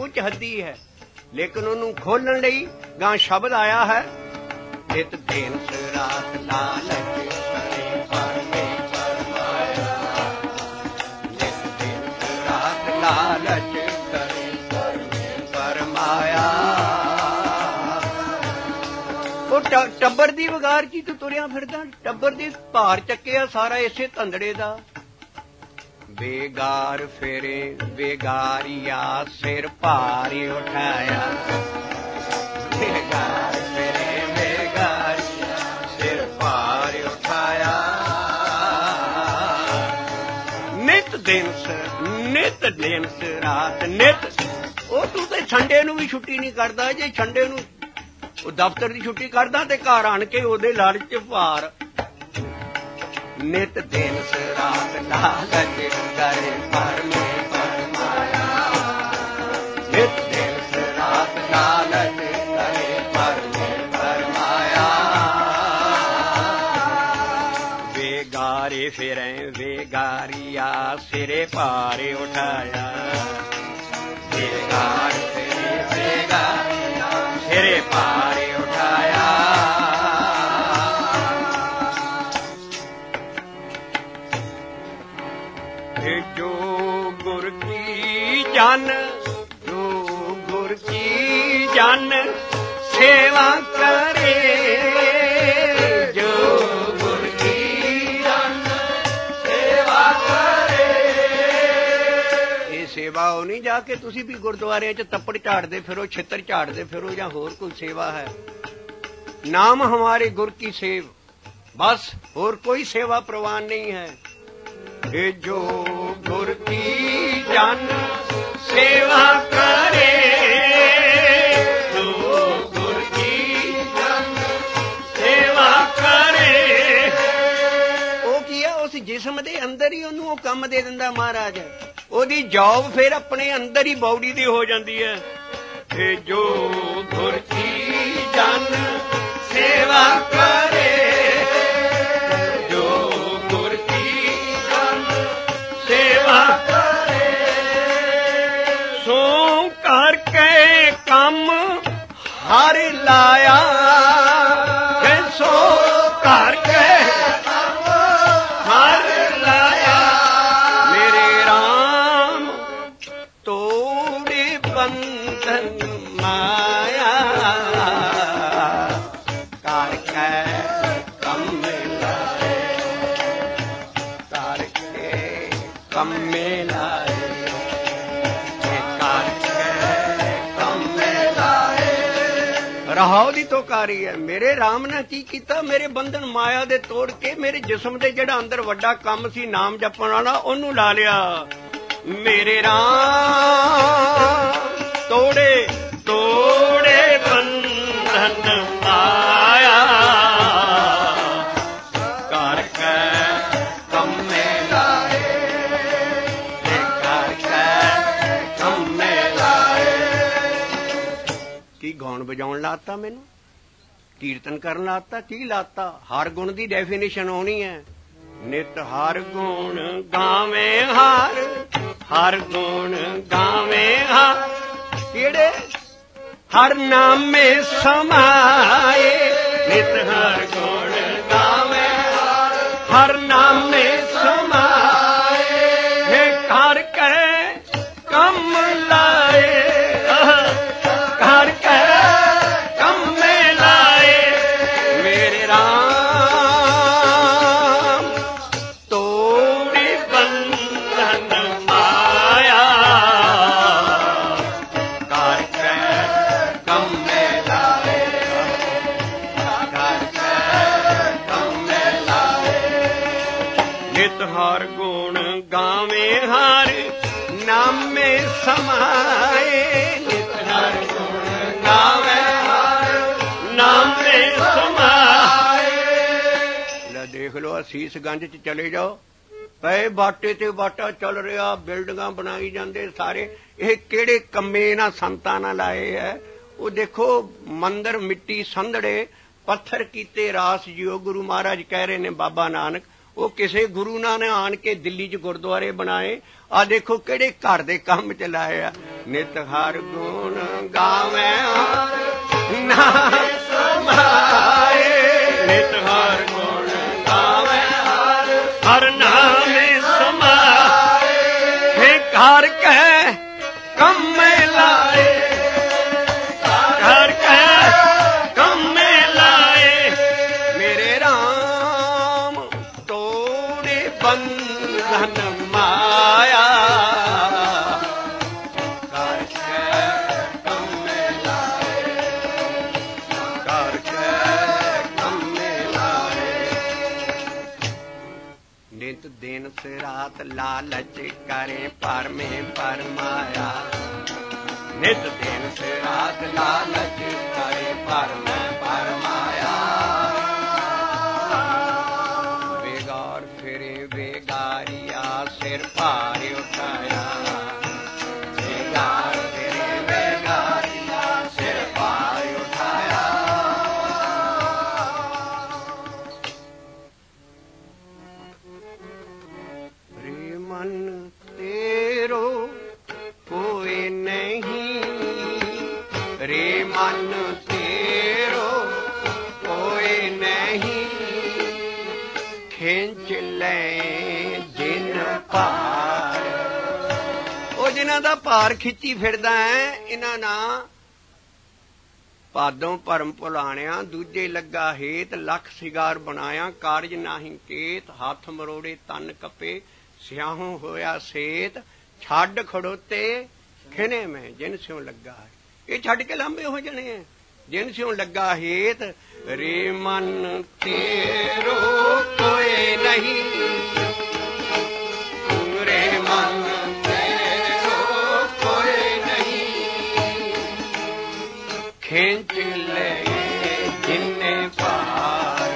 ਉੱਚ ਹੱਦੀ ਹੈ, ਲੇਕਿਨ ਉਹਨੂੰ ਖੋਲਣ ਲਈ ਗਾਂ ਸ਼ਬਦ ਆਇਆ ਹੈ, ਨਿਤ ਦਿਨ ਰਾਤ ਲਾਲਚ ਕਰੇ ਪਰਮੇਸ਼ਰ ਮਾਇਆ, ਨਿਤ ਦਿਨ ਰਾਤ ਲਾਲਚ ਕਰੇ ਪਰਮੇਸ਼ਰ ਮਾਇਆ। ਉਹ ਟੱਬਰ ਦੀ ਵਗਾਰ ਕੀ ਤੂੰ ਤੁਰਿਆ ਫਿਰਦਾ, ਟੱਬਰ ਦੀ ਭਾਰ ਚੱਕਿਆ ਸਾਰਾ ਇਸੇ ਧੰਦੜੇ ਦਾ। ਬੇਗਾਰ ਫੇਰੇ ਬੇਗਾਰੀਆ ਸਿਰ ਭਾਰ ਉਠਾਇਆ, ਬੇਗਾਰ ਫੇਰੇ ਬੇਗਾਰੀਆ ਸਿਰ ਭਾਰ ਉਠਾਇਆ। ਨਿਤ ਦਿਨ ਰਾਤ ਨਿਤ। ਉਹ ਤੂੰ ਤੇ ਸੰਡੇ ਨੂੰ ਵੀ ਛੁੱਟੀ ਨਹੀਂ ਕਰਦਾ, ਜੇ ਸੰਡੇ ਨੂੰ ਉਹ ਦਫ਼ਤਰ ਦੀ ਛੁੱਟੀ ਕਰਦਾ ਤੇ ਘਰ ਆਣ ਕੇ ਉਹਦੇ ਲਾਲਚ ਭਾਰ। ਨਿਤ ਦਿਨ ਰਾਤ ਲਾਲਚ ਕਰੇ ਪਰਮੇਸ਼ਰ ਮਾਇਆ, ਨਿਤ ਦਿਨ ਰਾਤ ਲਾਲਚ ਕਰੇ ਪਰਮੇਸ਼ਰ ਮਾਇਆ। ਵੇਗਾਰੇ ਫਿਰੇ ਵੇਗਾਰੀਆ ਸਿਰੇ ਭਾਰੇ ਉਠਾਇਆ, ਵੇਗਾਰ ਫਿਰੇ ਵੇਗਾਰੀਆ ਸਿਰੇ ਭਾਰੇ ਉਠਾਇਆ। ਜੋ ਗੁਰ ਕੀ ਜਨ, ਜੋ ਗੁਰ ਕੀ ਜਨ ਸੇਵਾ ਕਰੇ, ਜੋ ਗੁਰ ਕੀ ਜਨ ਸੇਵਾ ਕਰੇ। ਇਹ ਸੇਵਾ ਉਹ ਨਹੀਂ ਜਾ ਕੇ ਤੁਸੀਂ ਵੀ ਗੁਰਦੁਆਰਿਆਂ 'ਚ ਤੱਪੜ ਝਾੜਦੇ ਫਿਰੋ, ਛਿੱਤਰ ਝਾੜਦੇ ਫਿਰੋ ਜਾਂ ਹੋਰ ਕੋਈ ਸੇਵਾ ਹੈ। ਨਾਮ ਹਮਾਰੇ ਗੁਰ ਕੀ ਸੇਵ, ਬਸ ਹੋਰ ਕੋਈ ਸੇਵਾ ਪ੍ਰਵਾਨ ਨਹੀਂ ਹੈ। ਇਹ ਜੋ ਗੁਰ ਕੀ ਜਨ ਸੇਵਾ ਕਰੇ, ਜੋ ਗੁਰ ਕੀ ਜਨ ਸੇਵਾ ਕਰੇ। ਉਹ ਕੀ ਹੈ, ਉਸ ਜਿਸਮ ਦੇ ਅੰਦਰ ਹੀ ਉਹਨੂੰ ਉਹ ਕੰਮ ਦੇ ਦਿੰਦਾ ਮਹਾਰਾਜ। ਉਹਦੀ ਜੌਬ ਫਿਰ ਆਪਣੇ ਅੰਦਰ ਹੀ ਬਾਡੀ ਦੀ ਹੋ ਜਾਂਦੀ ਹੈ। ਇਹ ਜੋ ਗੁਰ ਕੀ ਜਨ ਸੇਵਾ ਕਰੇ, ਸੋ ਕਰਕੇ ਕੰਮ ਹਰ ਲਾਇਆ, ਸੋ ਕਰਕੇ ਕੰਮ ਹਰ ਲਾਇਆ। ਮੇਰੇ ਰਾਮ ਤੋੜੇ ਬੰਧਨ ਮਾਇਆ, ਕਰਕੇ ਕੰਮ ਲਾਏ, ਕਰਕੇ ਕੰਮ ਲਾਏ। ਰਹਾਉ ਦੀ ਤੋਕਾਰੀ ਹੈ। ਮੇਰੇ ਰਾਮ ਨੇ ਕੀ ਕੀਤਾ, ਮੇਰੇ ਬੰਧਨ ਮਾਇਆ ਦੇ ਤੋੜ ਕੇ ਮੇਰੇ ਜਿਸਮ ਦੇ ਜਿਹੜਾ ਅੰਦਰ ਵੱਡਾ ਕੰਮ ਸੀ ਨਾਮ ਜਪਣ ਵਾਲਾ, ਉਹਨੂੰ ਲਾ ਲਿਆ। ਮੇਰੇ ਰਾਮ ਤੋੜੇ ਤੋੜੇ ਬੰਧਨ ਮਾਇਆ, ਕਰਕੇ ਕੰਮੇ ਲਾਏ, ਕਰਕੇ ਕੰਮੇ ਲਾਏ। ਕੀ ਗਾਉਣ ਵਜਾਉਣ ਲਾਤਾ, ਮੈਨੂੰ ਕੀਰਤਨ ਕਰਨ ਲਾਤਾ, ਕੀ ਲਾਤਾ? ਹਰ ਗੁਣ ਦੀ ਡੈਫੀਨੇਸ਼ਨ ਹੋਣੀ ਹੈ। ਨਿਤ ਹਰ ਗੁਣ ਗਾਵੇਂ ਹਰ, ਹਰ ਗੁਣ ਗਾਵੇਂ ਹਰ। ਕਿਹੜੇ? ਹਰ ਨਾਮੇ ਸਮਾਏ, ਨਿਤ ਹਰ ਗੁਣ ਗਾਵੇਂ ਹਰ, ਹਰ ਨਾਮੇ ਸਮਾਏ। ਹੈ ਕਰ ਕੇ ਕੰਮ ਲਾਏ, ਕਰ ਕੇ ਕੰਮ ਲਾਏ। ਮੇਰੇ ਰਾਮ ਤੋੜੀ ਬੰਧਨ ਮਾਇਆ, ਕਰ ਕੇ ਕੰਮ ਲਾਏ, ਕਰ ਕੇ ਕੰਮ ਲਾਏ। ਨਿਤ ਹਰ ਗੁਣ ਗਾਵੇਂ ਹਰ ਨਾਮੇ ਸਮਾਏ, ਨਿਤ ਹਰ ਗੁਣ ਗਾਵੇਂ ਹਰ ਨਾਮੇ ਸਮਾਏ। ਲੈ ਦੇਖ ਲਓ, ਅਸੀਸ ਗੰਜ ਚ ਚਲੇ ਜਾਓ, ਪਏ ਬਾਟੇ ਤੇ ਬਾਟਾ ਚੱਲ ਰਿਹਾ, ਬਿਲਡਿੰਗਾਂ ਬਣਾਈ ਜਾਂਦੇ ਸਾਰੇ। ਇਹ ਕਿਹੜੇ ਕੰਮੇ ਇਹਨਾਂ ਸੰਤਾਂ ਨਾਲ ਲਾਏ ਹੈ? ਉਹ ਦੇਖੋ, ਮੰਦਰ ਮਿੱਟੀ ਸੰਧੜੇ, ਪੱਥਰ ਕੀਤੇ ਰਾਸ ਜਿਉ, ਗੁਰੂ ਮਹਾਰਾਜ ਕਹਿ ਰਹੇ ਨੇ ਬਾਬਾ ਨਾਨਕ। ਉਹ ਕਿਸੇ ਗੁਰੂ ਨੇ ਆਣ ਕੇ ਦਿੱਲੀ 'ਚ ਗੁਰਦੁਆਰੇ ਬਣਾਏ। ਆ ਦੇਖੋ ਕਿਹੜੇ ਘਰ ਦੇ ਕੰਮ ਚ ਲਾਏ ਆ। ਨਿਤ ਹਰ ਗੁਣ ਗਾਵੇਂ ਹਰ ਨਾਮ ਸਮਾਏ, ਨਿਤ ਹਰ ਗੁਣ ਗਾਵੇਂ ਹਰ ਨਾਮ ਸਮਾਏ, हे ਘਰ ਕੈ ਕੰਮੇ ਲਾਏ, ਘਰ ਕੈ ਕੰਮੇ ਲਾਏ, ਮੇਰੇ ਰਾਮ ਤੋੜੇ ਬੰਧਨ ਮਾਇਆ, ਘਰ ਕੈ ਕੰਮੇ ਲਾਏ, ਘਰ ਕੈ ਕੰਮੇ ਲਾਏ। ਨਿਤ ਦਿਨ ਸੇ ਰਾਤ ਲਾਲਚ ਕਰੇ ਪਰਮੇ ਪਰਮਾਇਆ, ਨਿਤ ਦਿਨ ਸੇ ਰਾਤ ਲਾਲਚ ਕਰੇ ਪਰਮੇ ਪਰਮਾਇਆ, ਬੇਗਾਰ ਫਿਰੇ ਬੇਗਾਰੀਆ ਸਿਰ ਭਾਰ ਉਠਾਇਆ, ਬੇਗਾਰ ਫਿਰੇ ਬੇਗਾਰੀਆ ਸਿਰ ਭਾਰ ਉਠਾਇਆ। ਰੇ ਮਨ ਤੇਰੋ ਕੋਈ ਨਹੀਂ, ਰੇ ਮਨ ਤੇਰੋ ਕੋਈ ਨਹੀਂ, ਖਿੰਚ ਲੈ ਜਿਨ ਭਾਰ। ਉਹ ਜਿਨ੍ਹਾਂ ਦਾ ਭਾਰ ਖਿੱਚੀ ਫਿਰਦਾ ਹੈ, ਇਹਨਾਂ ਨਾਲ ਭਾਦੋਂ ਭਰਮ ਭੁਲਾਣਿਆ, ਦੂਜੇ ਲੱਗਾ ਹੇਤ ਲੱਖ ਸਿਗਾਰ ਬਣਾਇਆ, ਕਾਰਜ ਨਾਹੀਂ ਕੇਤ, ਹੱਥ ਮਰੋੜੇ ਤਨ ਕੱਪੇ, ਸਿਆਹੋਂ ਹੋਇਆ ਸੇਤ, ਛੱਡ ਖੜੋਤੇ ਖਿਨੇ ਮੈਂ ਜਿਨ ਸਿਉ ਲੱਗਾ ਹੈ। ਇਹ ਛੱਡ ਕੇ ਲਾਂਬੇ ਹੋ ਜਾਣੇ ਹੈ, ਜਿਨ ਸਿਉ ਲੱਗਾ ਹੇਤ। ਰੇ ਮਨ ਤੇਰੋ ਕੋਈ ਨਹੀਂ, ਰੇ ਮਨ ਤੇਰੋ ਕੋਈ ਨਹੀਂ, ਖਿੰਚ ਲੈ ਜਿੰਨੇ ਭਾਰ,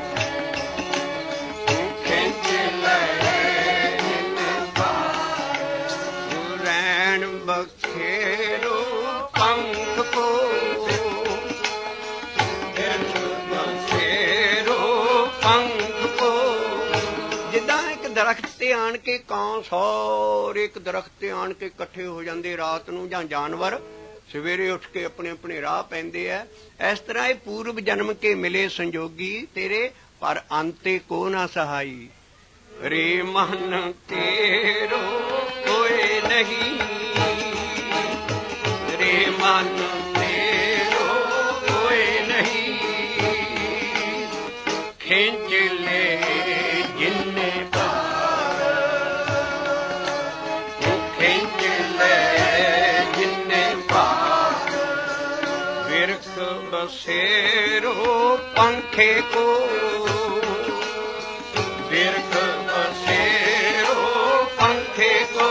ਖਿੰਚ ਲੈ ਜਿੰਨੇ ਭਾਰ, ਰੈਣ ਬਖੇਰੋ ਪੰਖ ਕੋ, ਦਰਖਤ ਤੇ ਆਣ ਕੇ ਕਾਂ ਸਾਰੇ ਇੱਕ ਦਰਖਤ ਤੇ ਆਣ ਕੇ ਇਕੱਠੇ ਹੋ ਜਾਂਦੇ ਰਾਤ ਨੂੰ, ਜਾਂ ਜਾਨਵਰ ਸਵੇਰੇ ਉੱਠ ਕੇ ਆਪਣੇ ਆਪਣੇ ਰਾਹ ਪੈਂਦੇ ਆ। ਇਸ ਤਰ੍ਹਾਂ ਇਹ ਪੂਰਬ ਜਨਮ ਕੇ ਮਿਲੇ ਸੰਜੋਗੀ ਤੇਰੇ, ਪਰ ਅੰਤੇ ਕੋ ਨਾ ਸਹਾਈ। ਰੇ ਮਨ ਤੇਰੋ ਕੋਈ ਨਹੀਂ, ਰੇ ਮਨ ਤੇਰੋ ਕੋਈ ਨਹੀਂ, ਖਿੰਚ ਲੈ ਜਿੰਨੇ बसेरो पंखे को, बिरख बसेरो पंखे को,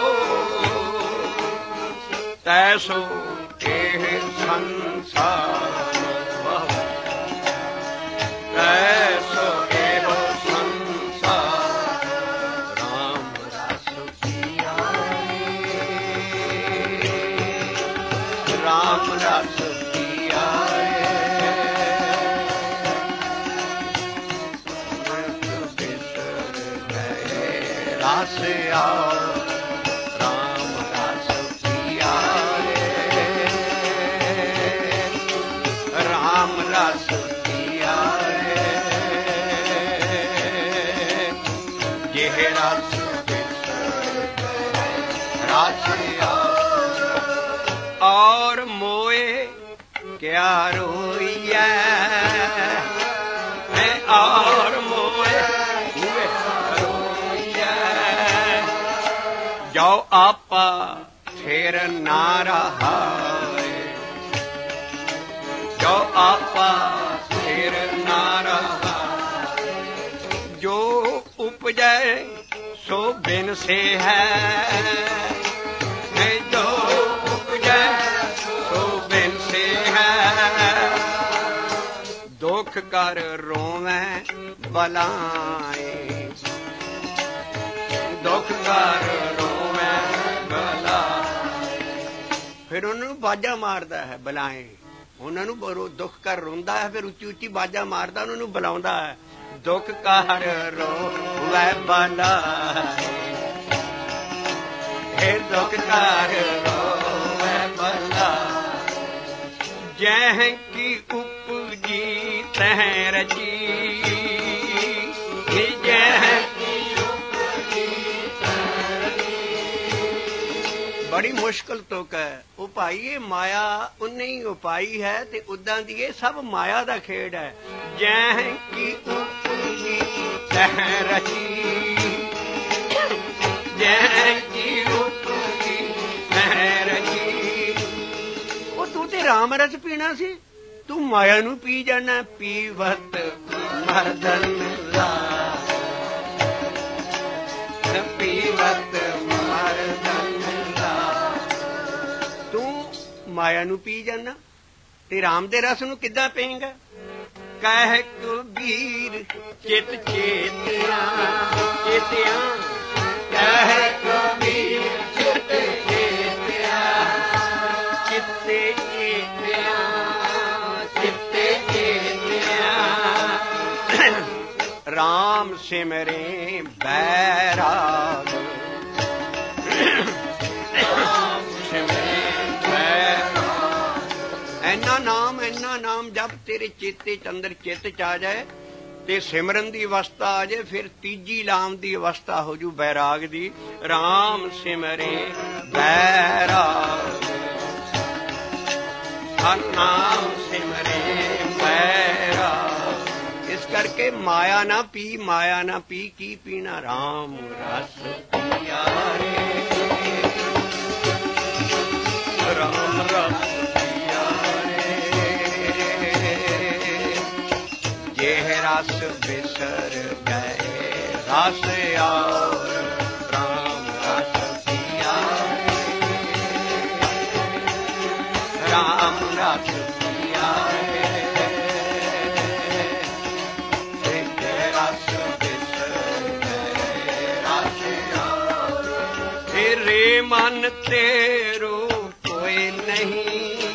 तैसो के संसार, तैसो के संसार, राम रस पिया, राम रस पिया, रस आओ राम रस पिया रे, राम रस पिया रे, यह रस रस आओ। और मोए क्या रोइया, और मोए जो आपा फिर ना रहा, जो आपा फिर ना रहा, जो उपजे सो बिन से है, जो उपजे सो बिन से है, दुख कर रोवें बलाए, दुख कर फिर उन्होंने बाजा मारदा है बलाए, उन्होंने दुख कर रोंदा है, फिर उच्ची उच्ची बाजा मारदा उन्होंने बुलाउंदा है। दुख कार रोवै बलाए, हे दुख कार रोवै बलाए। जह की उपजी तह रची, बड़ी मुश्किल तुक है। उपाई ये माया उन्हें ही उपाई है ते उदां दी ये सब माया दा खेड है। जह की उपजी तह रची, जह की उपजी तह रची। ओ तू ते राम रस पीना सी, तू माया नू पी जाना। पीवत मर्दन ला, पीवत मर्दन माया नू पी जाना ते राम दे रस नू किद्दां पीएगा। कह कबीर चित चेतिया, चेतिया कह कबीर चित चेतिया, चित्ते चेतिया, चित्ते चेतिया। राम सिमरे बैराग, इन्ना नाम जब तेरे चेते चंद्र चित च आ जाए ते सिमरन दी अवस्था आ जाए, फिर तीजी लाम दी अवस्था हो जू बैराग दी। राम सिमरे बैराग, हर नाम सिमरे बैराग। इस करके माया ना पी, माया ना पी, की पीना राम रस पिया रे, राम रस रस बिसर गए रस और राम रस पिया, राम रस पिया। रस बिसर गए रस और, तेरे मन तेरो कोई नहीं,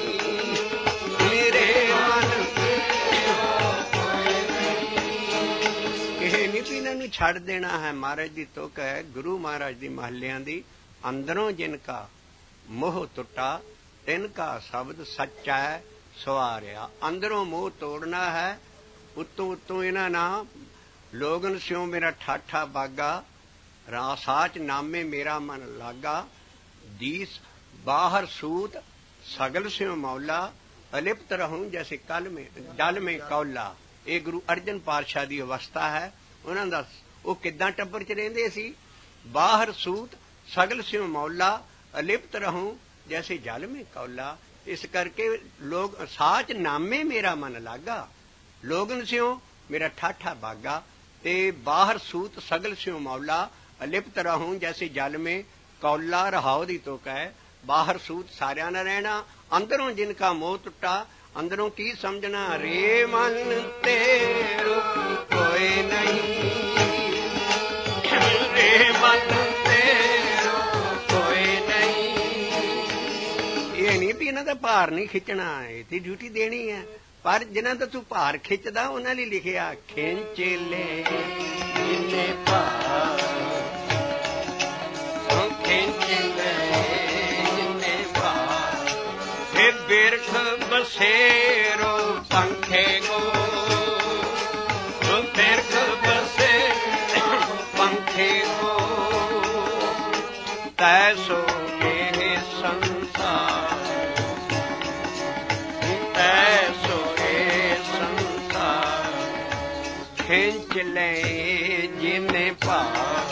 छड़ देना है। महाराज दी तुक है, गुरु महाराज दी महलियां दी। अंदरों जिनका मोह टुटा तिनका शब्द सच्चा है सवारिया। अंदरों मोह तोड़ना है, उत्तों उत्तों इन्हां ना लोगन स्यों मेरा ठाठा बागा, रासाच नामे मेरा मन लागा। दीस बाहर सूत सगल स्यों मौला, अलिप्त रहूं जैसे कल में डल में कौला। ये गुरु अर्जन पातशाह दी अवस्था है। उन्हां दा ਉਹ ਕਿੱਦਾਂ ਟੱਬਰ ਚ ਰਹਿੰਦੇ ਸੀ। ਬਾਹਰ ਸੂਤ ਸਗਲ ਸਿਉ ਮੌਲਾ, ਅਲਿਪਤ ਰਹੂੰ ਜੈਸੇ ਜਲ ਮੇ ਕੌਲਾ। ਇਸ ਕਰਕੇ ਲੋਗ ਸਾਚ ਨਾਮੇ ਮੇਰਾ ਮਨ ਲਾਗਾ, ਲੋਗਨ ਸਿਉ ਮੇਰਾ ਠਾਠਾ ਬਾਗਾ। ਤੇ ਬਾਹਰ ਸੂਤ ਸਗਲ ਸਿਉ ਮੌਲਾ, ਅਲਿਪਤ ਰਹੂੰ ਜੈਸੇ ਜਲ ਮੇ ਕੌਲਾ। ਰਹਾਉ ਦੀ ਤੁਕ ਹੈ। ਬਾਹਰ ਸੂਤ ਸਾਰਿਆਂ ਨਾਲ ਰਹਿਣਾ, ਅੰਦਰੋਂ ਜਿਨਕਾ ਮੋਹ ਟੁੱਟਾ। ਅੰਦਰੋਂ ਕੀ ਸਮਝਣਾ, ਰੇ ਮਨ ਤੇਰੋ ਕੋਈ ਨਹੀਂ, मन तेरो कोई नहीं। ये नहीं भी इन्हां दा भार नहीं खिंचना, इहदी ड्यूटी देनी है। पर जिन्हां दा तू भार खिंचदा उन्हां लई लिखिया, खिंच ले जिन्ने भार, खिंच ले जिन्ने भार। हे बिरख बसेरो पंखे को, बिरख बसे पंखे को। तैसो ये संसार, तैसो ये संसार। खिंच ले जिन्ने पार,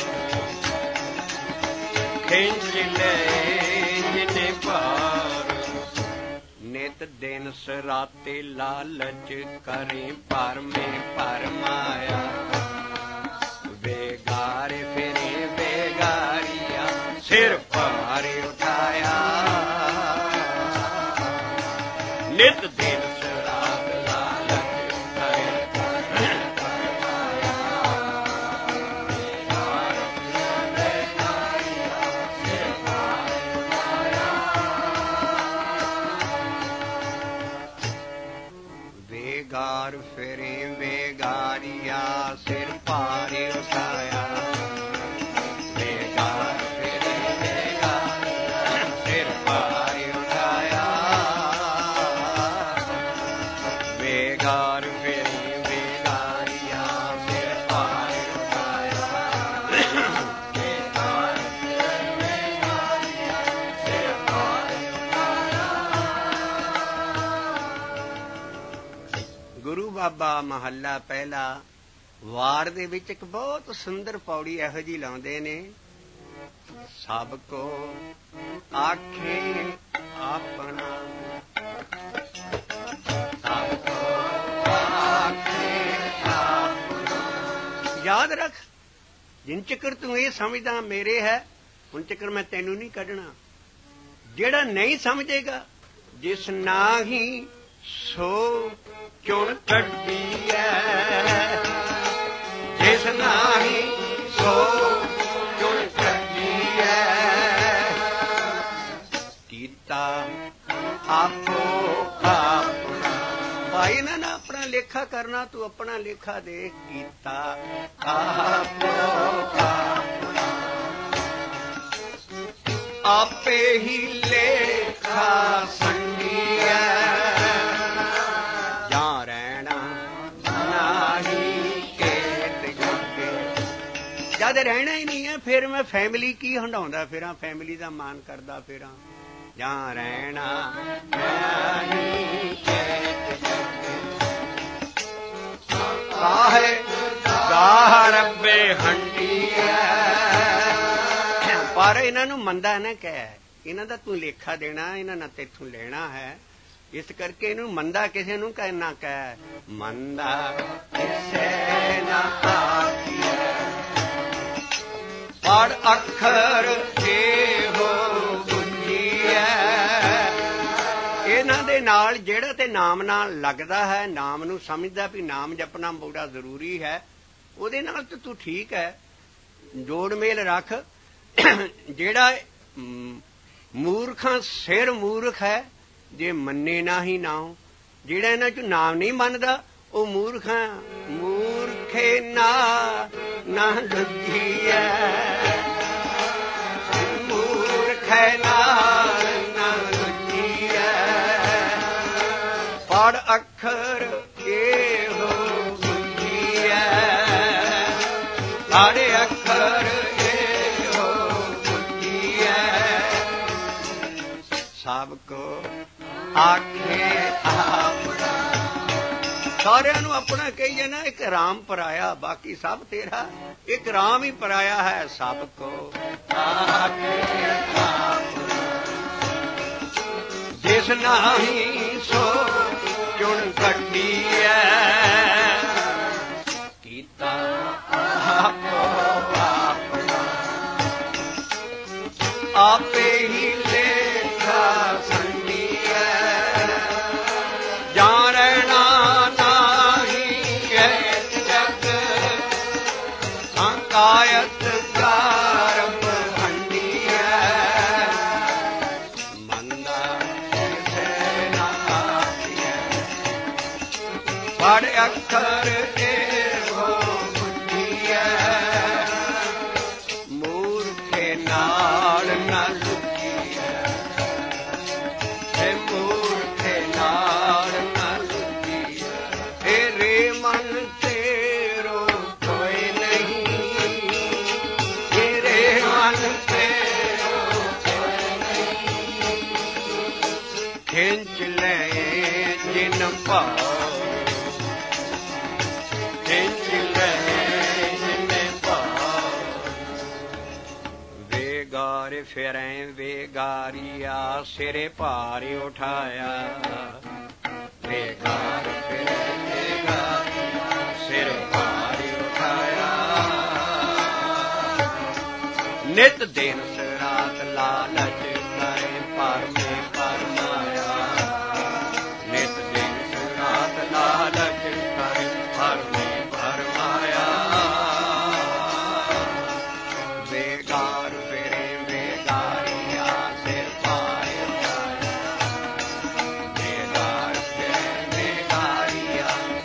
खिंच ले जिन्ने पार। नित दिन सराते लालच करें पर में पर माया। बेगारे फिरे बेगारिया, सिर भारी उठाया। नित दिन शराब लालच करे, बेगार फिरे बेगारिया सिर भारे उठाया बेगार फिरे बेगारिया सिर भारे उठाया बेगार फिरे बेगारिया सिर भारे उठाया बेगार फिरे बेगारिया सिर भारे गुरु बाबा महला पहला वार दे विच एक बहुत सुंदर पौड़ी इहो जी लाउंदे ने सब को आखे अपना सब को आखे अपना याद रख जिन चक्कर तू ये समझदा मेरे है उन चक्कर मैं तैनू नहीं कढना जेड़ा नहीं समझेगा जिस ना ही सो चुन कड्डी है जिस नाही सो चुन कड्डी है कीता आपो अपना भाई ना ना अपना लेखा करना तू अपना लेखा देख कीता आपो अपना आपे ही लेखा संगी है जद रहना ही नहीं है फिर मैं फैमिली की हंडाउंदा फिरां फैमिली दा मान करदा फिरां जहां रहना काहे गाह रब्बे हंडी पर इन्हां नूं मंदा ना कह इन्हां दा तू लेखा देना इन्हां नां तेथों लेना है इस करके इन्हूं मंदा किसे नूं कहना कह मंदा किसे ना आखिए पढ़ अखर हो गुंजी है इन्हां दे नाल जेड़ा ते नाम नाल लगदा है नाम नूं समझदा भी नाम जपना बड़ा जरूरी है उहदे नाल ते तू ठीक है जोड़ मेल रख जेड़ा मूर्खां सिर मूर्ख है जे मन्ने ना ही नाम जेड़ा इन्हां चों नाम नहीं मनदा ओ मूर्खां मूर्खे ना लुझी है मूर्ख ना लुझी है पढ़ अखर हो गुंजी है पढ़ अखर हो गुंजी है सबको आखे अपना सारिਆਂ ਨੂੰ अपना कहिए ना एक राम पराया बाकी सब तेरा एक राम ही पराया है सबको जिस नाही सो चुन कड्डी है कीता आपो अपना आपे ही लेखा संडी है जान रहना कायत कारब हंडी है मंदा किसे ना आखिए पढ़ अखर हो बुद्धि है मूर्खे नाल न लुकी है मूर्खे नाल न लुकी तेरे मन तेरो कोई नहीं खिंच ले जिन भाव खिंच ले जिन भाव बेगार फिरे बेगारिया सिरे भारे उठाया बेगार फिरे बेगारिया सिरे भारे उठाया नित दिन रात लालच करे पर में परमाया नित दिन रात लालच करे पर में परमाया बेगार फिरे बेगारिया सिर भारे उठाया बेगार फिरे बेगारिया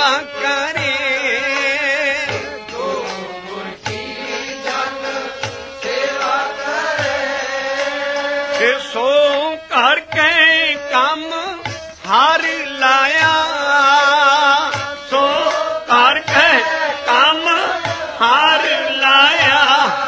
करे सो करके कम हार लाया सो करके कम हार लाया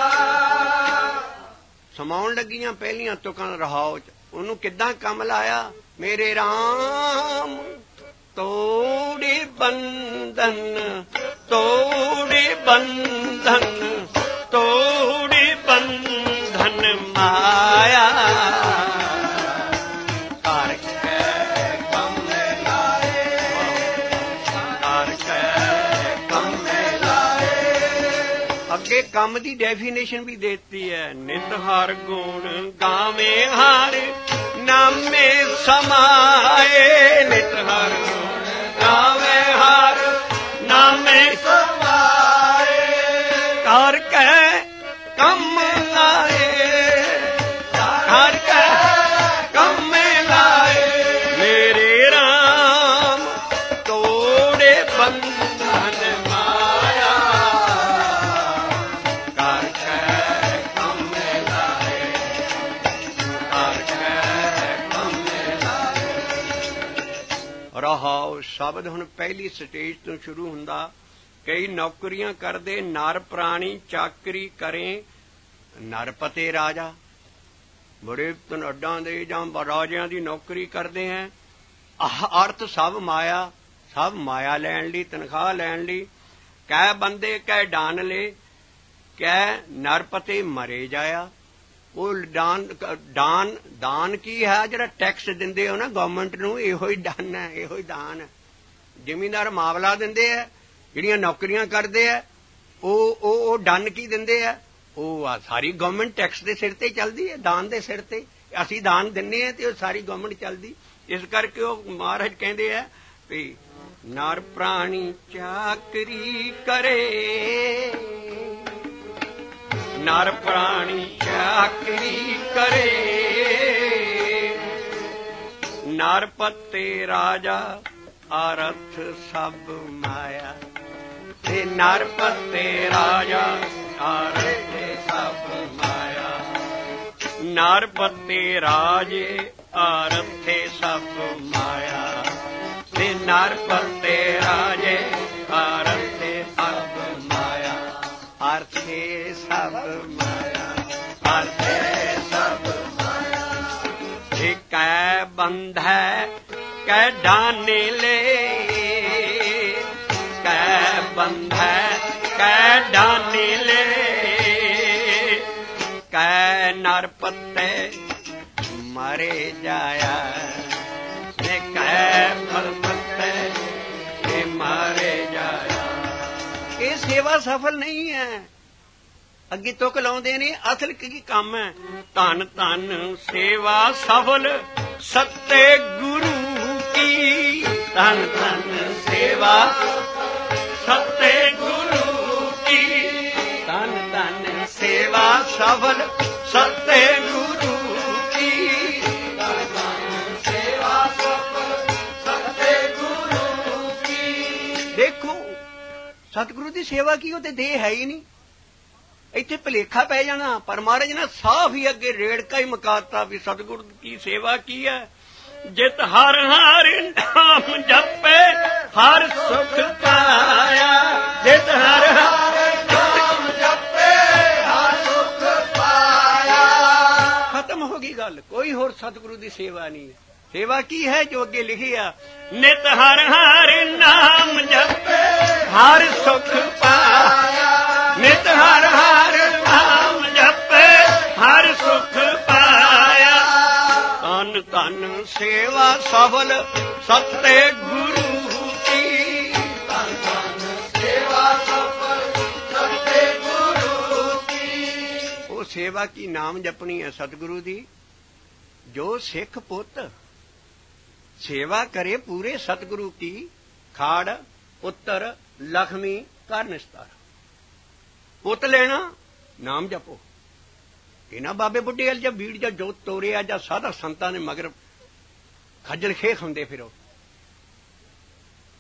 समाउण लगीਆਂ ਪਹਿਲੀਆਂ ਤੁਕਾਂ ਰਹਾਉ ਚ ਉਹਨੂੰ ਕਿੱਦਾਂ ਕੰਮ ਲਾਇਆ ਮੇਰੇ ਰਾਮ ਤੋੜੇ ਬੰਧਨ ਤੋੜੇ ਬੰਧਨ ਤੋੜੇ ਬੰਧਨ ਮਾਇਆ ਕਰ ਕੇ ਕੰਮ ਲਾਏ ਕਰ ਕੇ ਕੰਮ ਲਾਏ ਅੱਗੇ ਕੰਮ ਦੀ ਡੈਫੀਨੇਸ਼ਨ ਵੀ ਦੇਤੀ ਹੈ ਨਿਤ ਹਰ ਗੁਣ ਗਾਵੇ ਹਰ ਨਾਮੇ ਸਮਾਏ ਨਿਤ ਹਰ ਗੁਣ ਗਾਵੇ ਹਰ ਨਾਮੇ ਸਮਾਏ ਕਰ ਕੇ ਕੰਮ ਲਾਏ ਕਰ ਕੇ ਕੰਮ ਲਾਏ ਮੇਰੇ ਰਾਮ ਤੋੜੇ ਬੰਧਨ ਮਾਇਆ ਕਰ ਕੇ ਕੰਮ ਲਾਏ ਕਰ ਕੇ ਕੰਮ ਲਾਏ ਰਹਾਉ ਸ਼ਬਦ ਹੁਣ ਪਹਿਲੀ ਸਟੇਜ ਤੋਂ ਸ਼ੁਰੂ ਹੁੰਦਾ ਕਈ ਨੌਕਰੀਆਂ ਕਰਦੇ ਨਰ ਪ੍ਰਾਣੀ ਚਾਕਰੀ ਕਰੇ ਨਰਪਤੇ ਰਾਜਾ ਬੜੇ ਧਨੱਡਾਂ ਦੇ ਜਾਂ ਰਾਜਿਆਂ ਦੀ ਨੌਕਰੀ ਕਰਦੇ ਹੈ ਅਰਥ ਸਭ ਮਾਇਆ ਲੈਣ ਲਈ ਤਨਖਾਹ ਲੈਣ ਲਈ ਕਹਿ ਬੰਦੇ ਕਹਿ ਡਾਨ ਲੈ ਕਹਿ ਨਰਪਤੇ ਮਰੇ ਜਾਇਆ ਉਹ ਦਾਨ ਕੀ ਹੈ ਜਿਹੜਾ ਟੈਕਸ ਦਿੰਦੇ ਹੋ ਨਾ ਗਵਰਨਮੈਂਟ ਨੂੰ ਇਹੋ ਹੀ ਦਾਨ ਹੈ ਇਹੋ ਹੀ ਦਾਨ ਜ਼ਿਮੀਂਦਾਰ ਮਾਵਲਾ ਦਿੰਦੇ ਹੈ ਜਿਹੜੀਆਂ ਨੌਕਰੀਆਂ ਕਰਦੇ ਆ ਉਹ ਡੰਨ ਕੀ ਦਿੰਦੇ ਆ ਉਹ ਸਾਰੀ ਗਵਰਨਮੈਂਟ ਟੈਕਸ ਦੇ ਸਿਰ ਤੇ ਚੱਲਦੀ ਹੈ ਦਾਨ ਦੇ ਸਿਰ ਤੇ ਅਸੀਂ ਦਾਨ ਦਿੰਨੇ ਆ ਤੇ ਉਹ ਸਾਰੀ ਗਵਰਨਮੈਂਟ ਚੱਲਦੀ ਇਸ ਕਰਕੇ ਉਹ ਮਹਾਰਾਜ ਕਹਿੰਦੇ ਆ ਵੀ ਨਰ ਪ੍ਰਾਣੀ ਚਾਕਰੀ ਕਰੇ ਨਰ ਪ੍ਰਾਣੀ ਚਾਕਰੀ ਕਰੇ ਨਰਪਤੇ ਰਾਜਾ ਅਰਥ ਸਭ ਮਾਇਆ ਤੇ ਨਰਪਤੇ ਰਾਜਾ ਅਰਥ ਸਭ ਮਾਇਆ ਨਰਪਤੇ ਰਾਜੇ ਅਰਥੇ ਸਭ ਮਾਇਆ ਤੇ ਨਰਪਤੇ ਰਾਜੇ ਅਰਥੇ ਸਭ ਮਾਇਆ ਅਰਥੇ ਸਭ ਮਾਇਆ ਅਰਥੇ ਸਭ ਮਾਇਆ ਇਕੈ ਬੰਧੈ ਕੈ ਡਾਨੇ ਲੈ ਕੈ ਬੰਧੈ ਕੈ ਡਾਨੇ ਲੈ ਕੈ ਨਰਪਤੇ ਮਰੇ ਜਾਇਆ ਤੇ ਕੈ ਨਰਪਤੇ ਮਰੇ ਜਾਇਆ ਇਹ ਸੇਵਾ ਸਫਲ ਨਹੀਂ ਹੈ ਅੱਗੇ ਤੁਕ ਲਾਉਂਦੇ ਨੇ ਅਸਲ ਕੀ ਕੰਮ ਹੈ ਧੰਨ ਧੰਨ ਸੇਵਾ ਸਫਲ ਸੱਤੇ ਗੁਰੂ ਕੀ ਧੰਨ ਧੰਨ ਸੇਵਾ ਸੱਤੇ ਗੁਰੂ ਕੀ ਧੰਨ ਧੰਨ ਸੇਵਾ ਸਫਲ ਸੱਤੇ ਗੁਰੂ ਕੀ ਧੰਨ ਧੰਨ ਸੇਵਾ ਸਫਲ ਸੱਤੇ ਗੁਰੂ ਕੀ ਦੇਖੋ ਸਤਿਗੁਰੂ ਦੀ ਸੇਵਾ ਕੀ ਉਹ ਤੇ ਦੇਹ ਹੈ ਹੀ ਨਹੀਂ ਇੱਥੇ ਭੁਲੇਖਾ ਪੈ ਜਾਣਾ ਪਰ ਮਹਾਰਾਜ ਨੇ ਸਾਫ਼ ਹੀ ਅੱਗੇ ਰੇੜਕਾ ਹੀ ਮੁਕਾਤਾ ਵੀ ਸਤਿਗੁਰੂ ਦੀ ਸੇਵਾ ਕੀ ਹੈ ਜਿਤ ਹਰ ਹਰ ਨਾਮ ਜਪੇ ਹਰ ਸੁਖ ਪਾਇਆ ਜਿਤ ਹਰ ਹਰ ਨਾਮ ਜਪੇ ਹਰ ਸੁਖ ਪਾਇਆ ਖਤਮ ਹੋ ਗਈ ਗੱਲ ਕੋਈ ਹੋਰ ਸਤਿਗੁਰੂ ਦੀ ਸੇਵਾ ਨਹੀਂ ਸੇਵਾ ਕੀ ਹੈ ਜੋ ਅੱਗੇ ਲਿਖਿਆ ਨਿਤ ਹਰ ਹਰ ਨਾਮ ਜਪੇ ਹਰ ਸੁਖ ਪਾਇਆ ਨਿਤ ਹਰ ਹਰ ਨਾਮ ਜਪੇ ਹਰ ਸੁਖ ਪਾਇਆ ਧੰਨ ਧੰਨ ਸੇਵਾ ਸਫਲ ਸੱਤੇ ਗੁਰੂ ਕੀ ਧੰਨ ਧੰਨ ਸੇਵਾ ਸਫਲ ਸੱਤੇ ਗੁਰੂ ਕੀ ਉਹ ਸੇਵਾ ਕੀ ਨਾਮ ਜਪਣੀ ਹੈ ਸਤਿਗੁਰੂ ਦੀ ਜੋ ਸਿੱਖ ਪੁੱਤ ਸੇਵਾ ਕਰੇ ਪੂਰੇ ਸਤਿਗੁਰੂ ਕੀ ਖਾੜ ਪੁੱਤਰ ਲਖਮੀ ਕਰ ਨਿਸਤਾਰ ਪੁੱਤ ਲੈਣਾ ਨਾਮ ਜਪੋ ਇਹਨਾਂ ਬਾਬੇ ਬੁੱਢੇ ਵਾਲ ਜਾਂ ਬੀੜ ਜਾਂ ਜੋਤ ਤੋਰਿਆ ਜਾਂ ਸਾਧਾ ਸੰਤਾਂ ਨੇ ਮਗਰ ਖੱਜਲ ਖੇਖ ਹੁੰਦੇ ਫਿਰੋ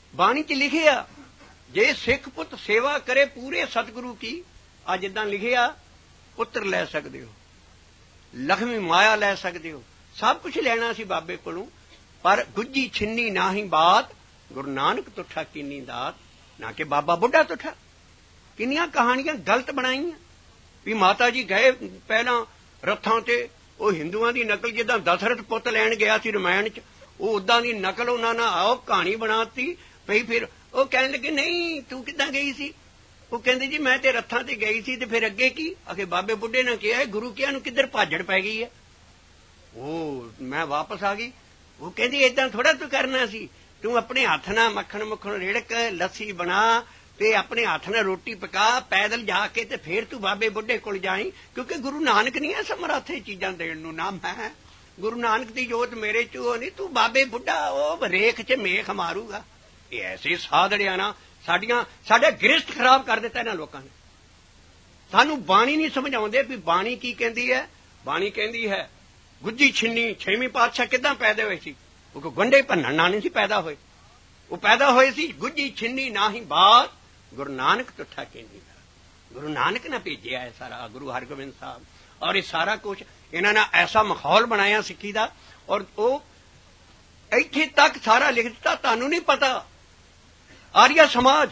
ਬਾਣੀ 'ਚ ਲਿਖਿਆ ਜੇ ਸਿੱਖ ਪੁੱਤ ਸੇਵਾ ਕਰੇ ਪੂਰੇ ਸਤਿਗੁਰੂ ਕੀ, ਆ ਜਿੱਦਾਂ ਲਿਖਿਆ ਪੁੱਤਰ ਲੈ ਸਕਦੇ ਹੋ, ਲਖਮੀ ਮਾਇਆ ਲੈ ਸਕਦੇ ਹੋ, ਸਭ ਕੁਝ ਲੈਣਾ ਸੀ ਬਾਬੇ ਕੋਲੋਂ, ਪਰ ਗੁੱਜੀ ਛਿੰਨੀ ਨਾਹੀ ਬਾਤ, ਗੁਰੂ ਨਾਨਕ ਤੁਠਾ ਕੀਨੀ ਦਾਤ, ਨਾ ਕਿ ਬਾਬਾ ਬੁੱਢਾ ਤੁਠਾ। ਕਿੰਨੀਆਂ ਕਹਾਣੀਆਂ ਗਲਤ ਬਣਾਈਆਂ ਵੀ ਮਾਤਾ ਜੀ ਗਏ ਪਹਿਲਾਂ ਰੱਥਾਂ ਤੇ, ਉਹ ਹਿੰਦੂਆਂ ਦੀ ਨਕਲ ਜਿੱਦਾਂ ਦਸ਼ਰਥ ਪੁੱਤ ਲੈਣ ਗਿਆ ਸੀ ਰਮਾਇਣ 'ਚ, ਉਹ ਉਦਾਂ ਦੀ ਨਕਲ ਉਹਨਾਂ ਨਾਲ ਆਓ ਕਹਾਣੀ ਬਣਾਤੀ ਪਈ। ਫਿਰ ਉਹ ਕਹਿਣ ਲੱਗੇ ਨਹੀਂ ਤੂੰ ਕਿੱਦਾਂ ਗਈ ਸੀ? ਉਹ ਕਹਿੰਦੇ ਜੀ ਮੈਂ ਤੇ ਰੱਥਾਂ ਤੇ ਗਈ ਸੀ, ਤੇ ਫਿਰ ਅੱਗੇ ਕੀ? ਆਖੇ ਬਾਬੇ ਬੁੱਢੇ ਨੇ ਕਿਹਾ ਗੁਰੂ ਕਿਹਾ ਨੂੰ ਕਿੱਧਰ ਭਾਜੜ ਪੈ ਗਈ ਹੈ, ਉਹ ਮੈਂ ਵਾਪਸ ਆ ਗਈ। ਉਹ ਕਹਿੰਦੀ ਏਦਾਂ ਥੋੜਾ ਤੂੰ ਕਰਨਾ ਸੀ, ਤੂੰ ਆਪਣੇ ਹੱਥ ਨਾਲ ਮੱਖਣ ਮੁੱਖਣ ਰਿੜਕ ਲੱਸੀ ਬਣਾ ਤੇ ਆਪਣੇ ਹੱਥ ਨਾਲ ਰੋਟੀ ਪਕਾ, ਪੈਦਲ ਜਾ ਕੇ ਤੇ ਫੇਰ ਤੂੰ ਬਾਬੇ ਬੁੱਢੇ ਕੋਲ ਜਾਈ, ਕਿਉਂਕਿ ਗੁਰੂ ਨਾਨਕ ਨਹੀਂ ਹੈ ਸਮਰੱਥ ਇਹ ਚੀਜ਼ਾਂ ਦੇਣ ਨੂੰ, ਨਾ ਮੈਂ, ਗੁਰੂ ਨਾਨਕ ਦੀ ਜੋਤ ਮੇਰੇ ਚ ਉਹ ਨਹੀਂ, ਤੂੰ ਬਾਬੇ ਬੁੱਢਾ ਉਹ ਰੇਖ ਚ ਮੇਖ ਮਾਰੂਗਾ। ਇਹ ਐਸੇ ਸਾਧੜਿਆ ਨਾ ਸਾਡਾ ਗ੍ਰਿਸ਼ਟ ਖਰਾਬ ਕਰ ਦਿੱਤਾ ਇਹਨਾਂ ਲੋਕਾਂ ਨੇ। ਸਾਨੂੰ ਬਾਣੀ ਨਹੀਂ ਸਮਝਾਉਂਦੇ ਵੀ ਬਾਣੀ ਕੀ ਕਹਿੰਦੀ ਹੈ। ਬਾਣੀ ਕਹਿੰਦੀ ਹੈ ਗੁੱਜੀ ਛਿੰਨੀ, 6ਵੇਂ ਪਾਤਸ਼ਾਹ ਕਿੱਦਾਂ ਪੈਦਾ ਹੋਏ ਸੀ? ਉਹ ਗੰਢੇ ਭੰਨਣ ਨਾਲ ਨਹੀਂ ਸੀ ਪੈਦਾ ਹੋਏ, ਉਹ ਪੈਦਾ ਹੋਏ ਸੀ ਗੁੱਜੀ ਛਿੰਨੀ ਨਾਹੀ ਬਾਤ, ਗੁਰੂ ਨਾਨਕ ਤੁਠਾ ਕਹਿੰਦੀ। ਗੁਰੂ ਨਾਨਕ ਨੇ ਭੇਜਿਆ ਹੈ ਸਾਰਾ, ਗੁਰੂ ਹਰਗੋਬਿੰਦ ਸਾਹਿਬ, ਔਰ ਇਹ ਸਾਰਾ ਕੁਛ ਇਹਨਾਂ ਨੇ ਐਸਾ ਮਾਹੌਲ ਬਣਾਇਆ ਸਿੱਖੀ ਦਾ, ਔਰ ਉਹ ਇੱਥੇ ਤੱਕ ਸਾਰਾ ਲਿਖ ਦਿੱਤਾ। ਤੁਹਾਨੂੰ ਨਹੀਂ ਪਤਾ ਆਰੀਆ ਸਮਾਜ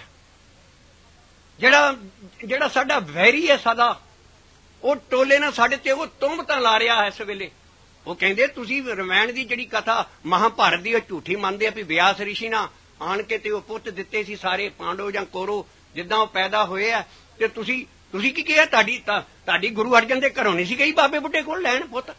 ਜਿਹੜਾ ਸਾਡਾ ਵੈਰੀ ਹੈ ਸਦਾ, ਉਹ ਟੋਲੇ ਨਾਲ ਸਾਡੇ ਤੇ ਉਹ ਤੁਹਮਤਾਂ ਲਾ ਰਿਹਾ ਇਸ ਵੇਲੇ। ਉਹ ਕਹਿੰਦੇ ਤੁਸੀਂ ਰਮਾਇਣ ਦੀ ਜਿਹੜੀ ਕਥਾ ਮਹਾਭਾਰਤ ਦੀ ਉਹ ਝੂਠੀ ਮੰਨਦੇ ਆ ਵੀ ਵਿਆਸ ਰਿਸ਼ੀ ਨਾਲ ਆਣ ਕੇ ਤੇ ਉਹ ਪੁੱਤ ਦਿੱਤੇ ਸੀ ਸਾਰੇ ਪਾਂਡਵ ਜਾਂ ਕੋਰੋ ਜਿੱਦਾਂ ਉਹ ਪੈਦਾ ਹੋਏ ਆ, ਤੇ ਤੁਸੀਂ ਕੀ ਕਿਹਾ? ਤੁਹਾਡੀ ਗੁਰੂ ਅਰਜਨ ਦੇ ਘਰੋਂ ਨਹੀਂ ਸੀ ਗਈ ਬਾਬੇ ਬੁੱਢੇ ਕੋਲ ਲੈਣ ਪੁੱਤ।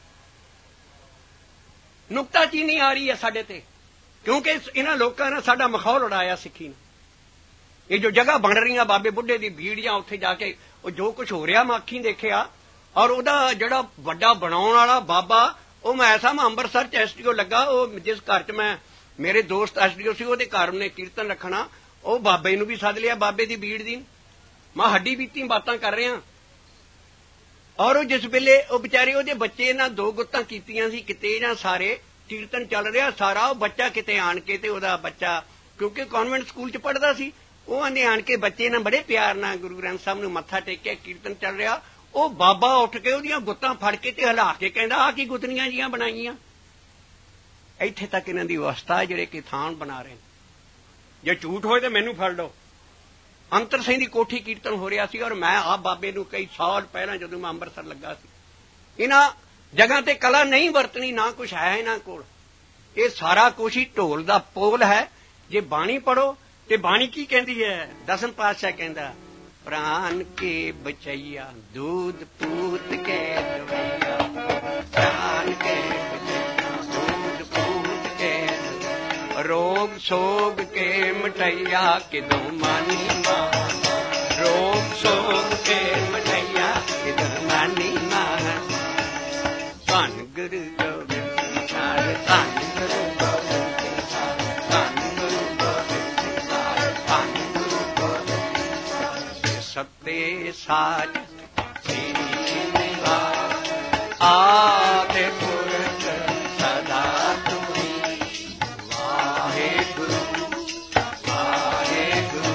ਨੁਕਤਾਚੀਨੀ ਆ ਰਹੀ ਹੈ ਸਾਡੇ ਤੇ, ਕਿਉਂਕਿ ਇਹਨਾਂ ਲੋਕਾਂ ਨੇ ਸਾਡਾ ਮਾਹੌਲ ਉਡਾਇਆ ਸਿੱਖੀ ਨੇ। ਇਹ ਜੋ ਜਗ੍ਹਾ ਬਣ ਰਹੀਆਂ ਬਾਬੇ ਬੁੱਢੇ ਦੀ ਭੀੜ ਜਾਂ ਉੱਥੇ ਜਾ ਕੇ ਉਹ ਜੋ ਕੁਝ ਹੋ ਰਿਹਾ ਮੈਂ ਅੱਖੀਂ ਦੇਖਿਆ, ਔਰ ਉਹਦਾ ਜਿਹੜਾ ਵੱਡਾ ਬਣਾਉਣ ਵਾਲਾ ਬਾਬਾ, ਉਹ ਮੈਂ ਐਸਾ ਮੈਂ ਅੰਮ੍ਰਿਤਸਰ ਚ ਐਸਡੀਓ ਲੱਗਾ, ਉਹ ਜਿਸ ਘਰ ਚ ਮੈਂ ਮੇਰੇ ਦੋਸਤ ਐਸਡੀਓ ਸੀ ਉਹਦੇ ਘਰ ਉਹਨੇ ਕੀਰਤਨ ਰੱਖਣਾ, ਉਹ ਬਾਬੇ ਨੂੰ ਵੀ ਸੱਦ ਲਿਆ ਬਾਬੇ ਦੀ ਭੀੜ ਦੀ। ਮੈਂ ਹੱਡੀ ਬੀਤੀ ਬਾਤਾਂ ਕਰ ਰਿਹਾ, ਔਰ ਉਹ ਜਿਸ ਵੇਲੇ ਉਹ ਵਿਚਾਰੇ ਉਹਦੇ ਬੱਚੇ ਨਾਲ 2 ਗੁੱਤਾਂ ਕੀਤੀਆਂ ਸੀ ਕਿਤੇ ਜਾਂ ਸਾਰੇ ਕੀਰਤਨ ਚੱਲ ਰਿਹਾ ਸਾਰਾ, ਉਹ ਬੱਚਾ ਕਿਤੇ ਆਣ ਕੇ ਤੇ ਉਹਦਾ ਬੱਚਾ ਕਿਉਂਕਿ ਕਾਨਵੈਂਟ ਸਕੂਲ ਚ ਪੜ੍ਹਦਾ ਸੀ, ਉਹ ਆਨੇ ਆਣ ਕੇ ਬੱਚੇ ਨਾਲ ਬੜੇ ਪਿਆਰ ਨਾਲ ਗੁਰੂ ਗ੍ਰੰਥ ਸਾਹਿਬ ਨੂੰ ਮੱਥਾ ਟੇਕਿਆ, ਕੀਰਤਨ ਚੱਲ ਰਿਹਾ, ਉਹ ਬਾਬਾ ਉੱਠ ਕੇ ਉਹਦੀਆਂ ਗੁੱਤਾਂ ਫੜ ਕੇ ਤੇ ਹਿਲਾ ਕੇ ਕਹਿੰਦਾ ਆਹ ਕੀ ਗੁੱਤਨੀਆਂ ਜੀਆਂ ਬਣਾਈਆਂ। ਇੱਥੇ ਤੱਕ ਇਹਨਾਂ ਦੀ ਅਵਸਥਾ ਜਿਹੜੇ ਕਿ ਥਾਨ ਬਣਾ ਰਹੇ। ਜੇ ਝੂਠ ਹੋਏ ਤੇ ਮੈਨੂੰ ਫੜ ਲਓ। ਅੰਤਰ ਸਿੰਘ ਦੀ ਕੋਠੀ ਕੀਰਤਨ ਹੋ ਰਿਹਾ ਸੀ, ਔਰ ਮੈਂ ਆਪ ਬਾਬੇ ਨੂੰ ਕਈ ਸਾਲ ਪਹਿਲਾਂ ਜਦੋਂ ਮੈਂ ਅੰਮ੍ਰਿਤਸਰ ਲੱਗਾ ਸੀ, ਇਹਨਾਂ ਜਗ੍ਹਾ ਤੇ ਕਲਾ ਨਹੀਂ ਵਰਤਣੀ, ਨਾ ਕੁਛ ਹੈ ਇਹਨਾਂ ਕੋਲ, ਇਹ ਸਾਰਾ ਕੁਛ ਹੀ ਢੋਲ ਦਾ ਪੋਲ ਹੈ। ਜੇ ਬਾਣੀ ਪੜੋ ਤੇ ਬਾਣੀ ਕੀ ਕਹਿੰਦੀ ਹੈ? 10ਵੇਂ ਪਾਤਸ਼ਾਹ ਕਹਿੰਦਾ ਪ੍ਰਾਨ ਕੇ ਬਚਈਆ ਦੂਧ ਪੂਤ ਕੇ ਦਵਈਆ, ਪ੍ਰਾਨ ਕੇ ਬਚਈਆ ਦੂਧ ਪੂਤ ਕੇ, ਰੋਗ ਸੋਗ ਕੇ ਮਟਈਆ ਕਿਦੋਂ ਮਾਨੀ ਮਾਂ, ਰੋਗ ਸੋਗ ਕੇ ਮਟਈਆ ਕਿਦੋਂ ਮਾਨੀ ਮਾਂ। ਧੰਨ ਗੁਰੂ ਗੋਬਿੰਦ ਸਿੰਘ ਸਾਹਿਬ, ਧੰਨ ਗੁਰੂ ਗੋਬਿੰਦ ਸਿੰਘ ਸਾਹਿਬ, ਧੰਨ ਗੁਰੂ ਗੋਬਿੰਦ ਸਿੰਘ ਸਾਹਿਬ, ਧੰਨ ਗੁਰੂ ਗੋਬਿੰਦ ਸਾਹਿਬ। ਸੱਤੇ ਸਾਜ ਤੇਰੀ ਨਿਵਾਸ, ਆਦਿ ਪੁਰਖ ਸਦਾ ਤੁਮੀ, ਵਾਹਿਗੁਰੂ ਵਾਹਿਗੁਰੂ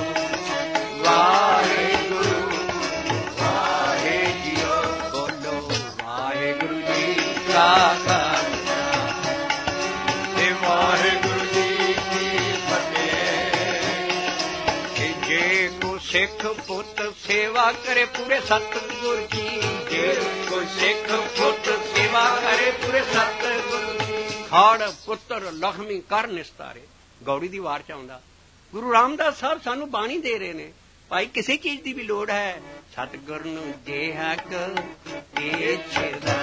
ਵਾਹਿਗੁਰੂ ਵਾਹਿਗੁਰੂ, ਬੋਲੋ ਵਾਹਿਗੁਰੂ ਜੀ ਕਾ ਖਾਲਸਾ ਤੇ ਵਾਹਿਗੁਰੂ ਜੀ ਕੀ ਫਤਿਹ। ਕਿ ਜੇ ਕੋ ਸਿੱਖ ਪੁੱਤ ਸੇਵਾ ਕਰੇ ਪੂਰੇ ਸਤਿਗੁਰ ਕੀ, ਜੇ ਕੋ ਸਿੱਖ ਪੁੱਤ ਸੇਵਾ ਕਰੇ ਪੂਰੇ ਸਤਿਗੁਰ ਕੀ, ਖਾੜ ਪੁੱਤਰ ਲਖਮੀ ਕਰ ਨਿਸਤਾਰੇ। ਗੌੜੀ ਦੀ ਵਾਰ ਚ ਆਉਂਦਾ। ਗੁਰੂ ਰਾਮਦਾਸ ਸਾਹਿਬ ਸਾਨੂੰ ਬਾਣੀ ਦੇ ਰਹੇ ਨੇ, ਭਾਈ ਕਿਸੇ ਚੀਜ਼ ਦੀ ਵੀ ਲੋੜ ਹੈ ਸਤਿਗੁਰ ਨੂੰ ਜੇ ਹੱਕ ਇਹ ਛੇਦਾ,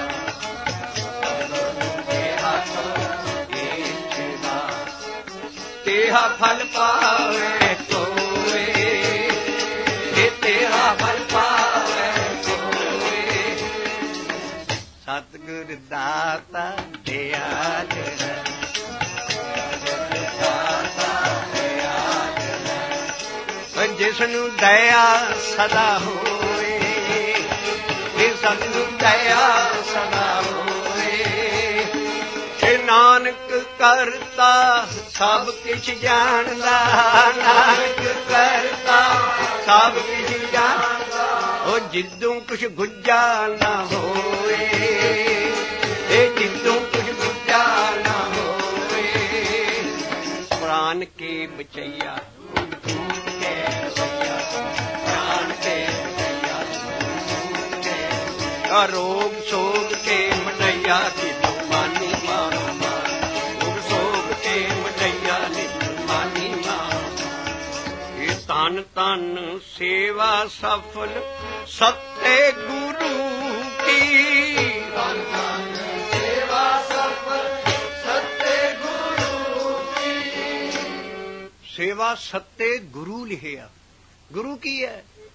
ਤੇਹਾ ਫਲ ਪਾਵੇ ਕੋਏ, ਇਹ ਤੇਹਾ ਫਲ ਪਾਵੇ ਕੋਏ, ਸਤਿਗੁਰ ਦਾਤਾ ਦਿਆਲ ਹੈ, ਜਿਸ ਨੂੰ ਦਇਆ ਸਦਾ ਹੋਏ, ਇਹ ਸਭ ਨੂੰ ਦਇਆ ਸਦਾ ਹੋਏ। ਨਾਨਕ करता सब किछ जानदा, नानक करता सब किछ जानदा, ओ जिद्दों कुछ गुज्जा ना होए, ए जिद्दों कुछ गुज्जा ना होए। प्राण के बचैया प्राण के बचैया, रोग सोग के मटैया तिल मानी मारो मार, रोग सोग के मटैया तिल मानी मारो। ये तन तन सेवा सफल सत्य गुरु की, तन तन सेवा सफल सत्य गुरु की। सेवा सत्य गुरु लिखिया, गुरु की है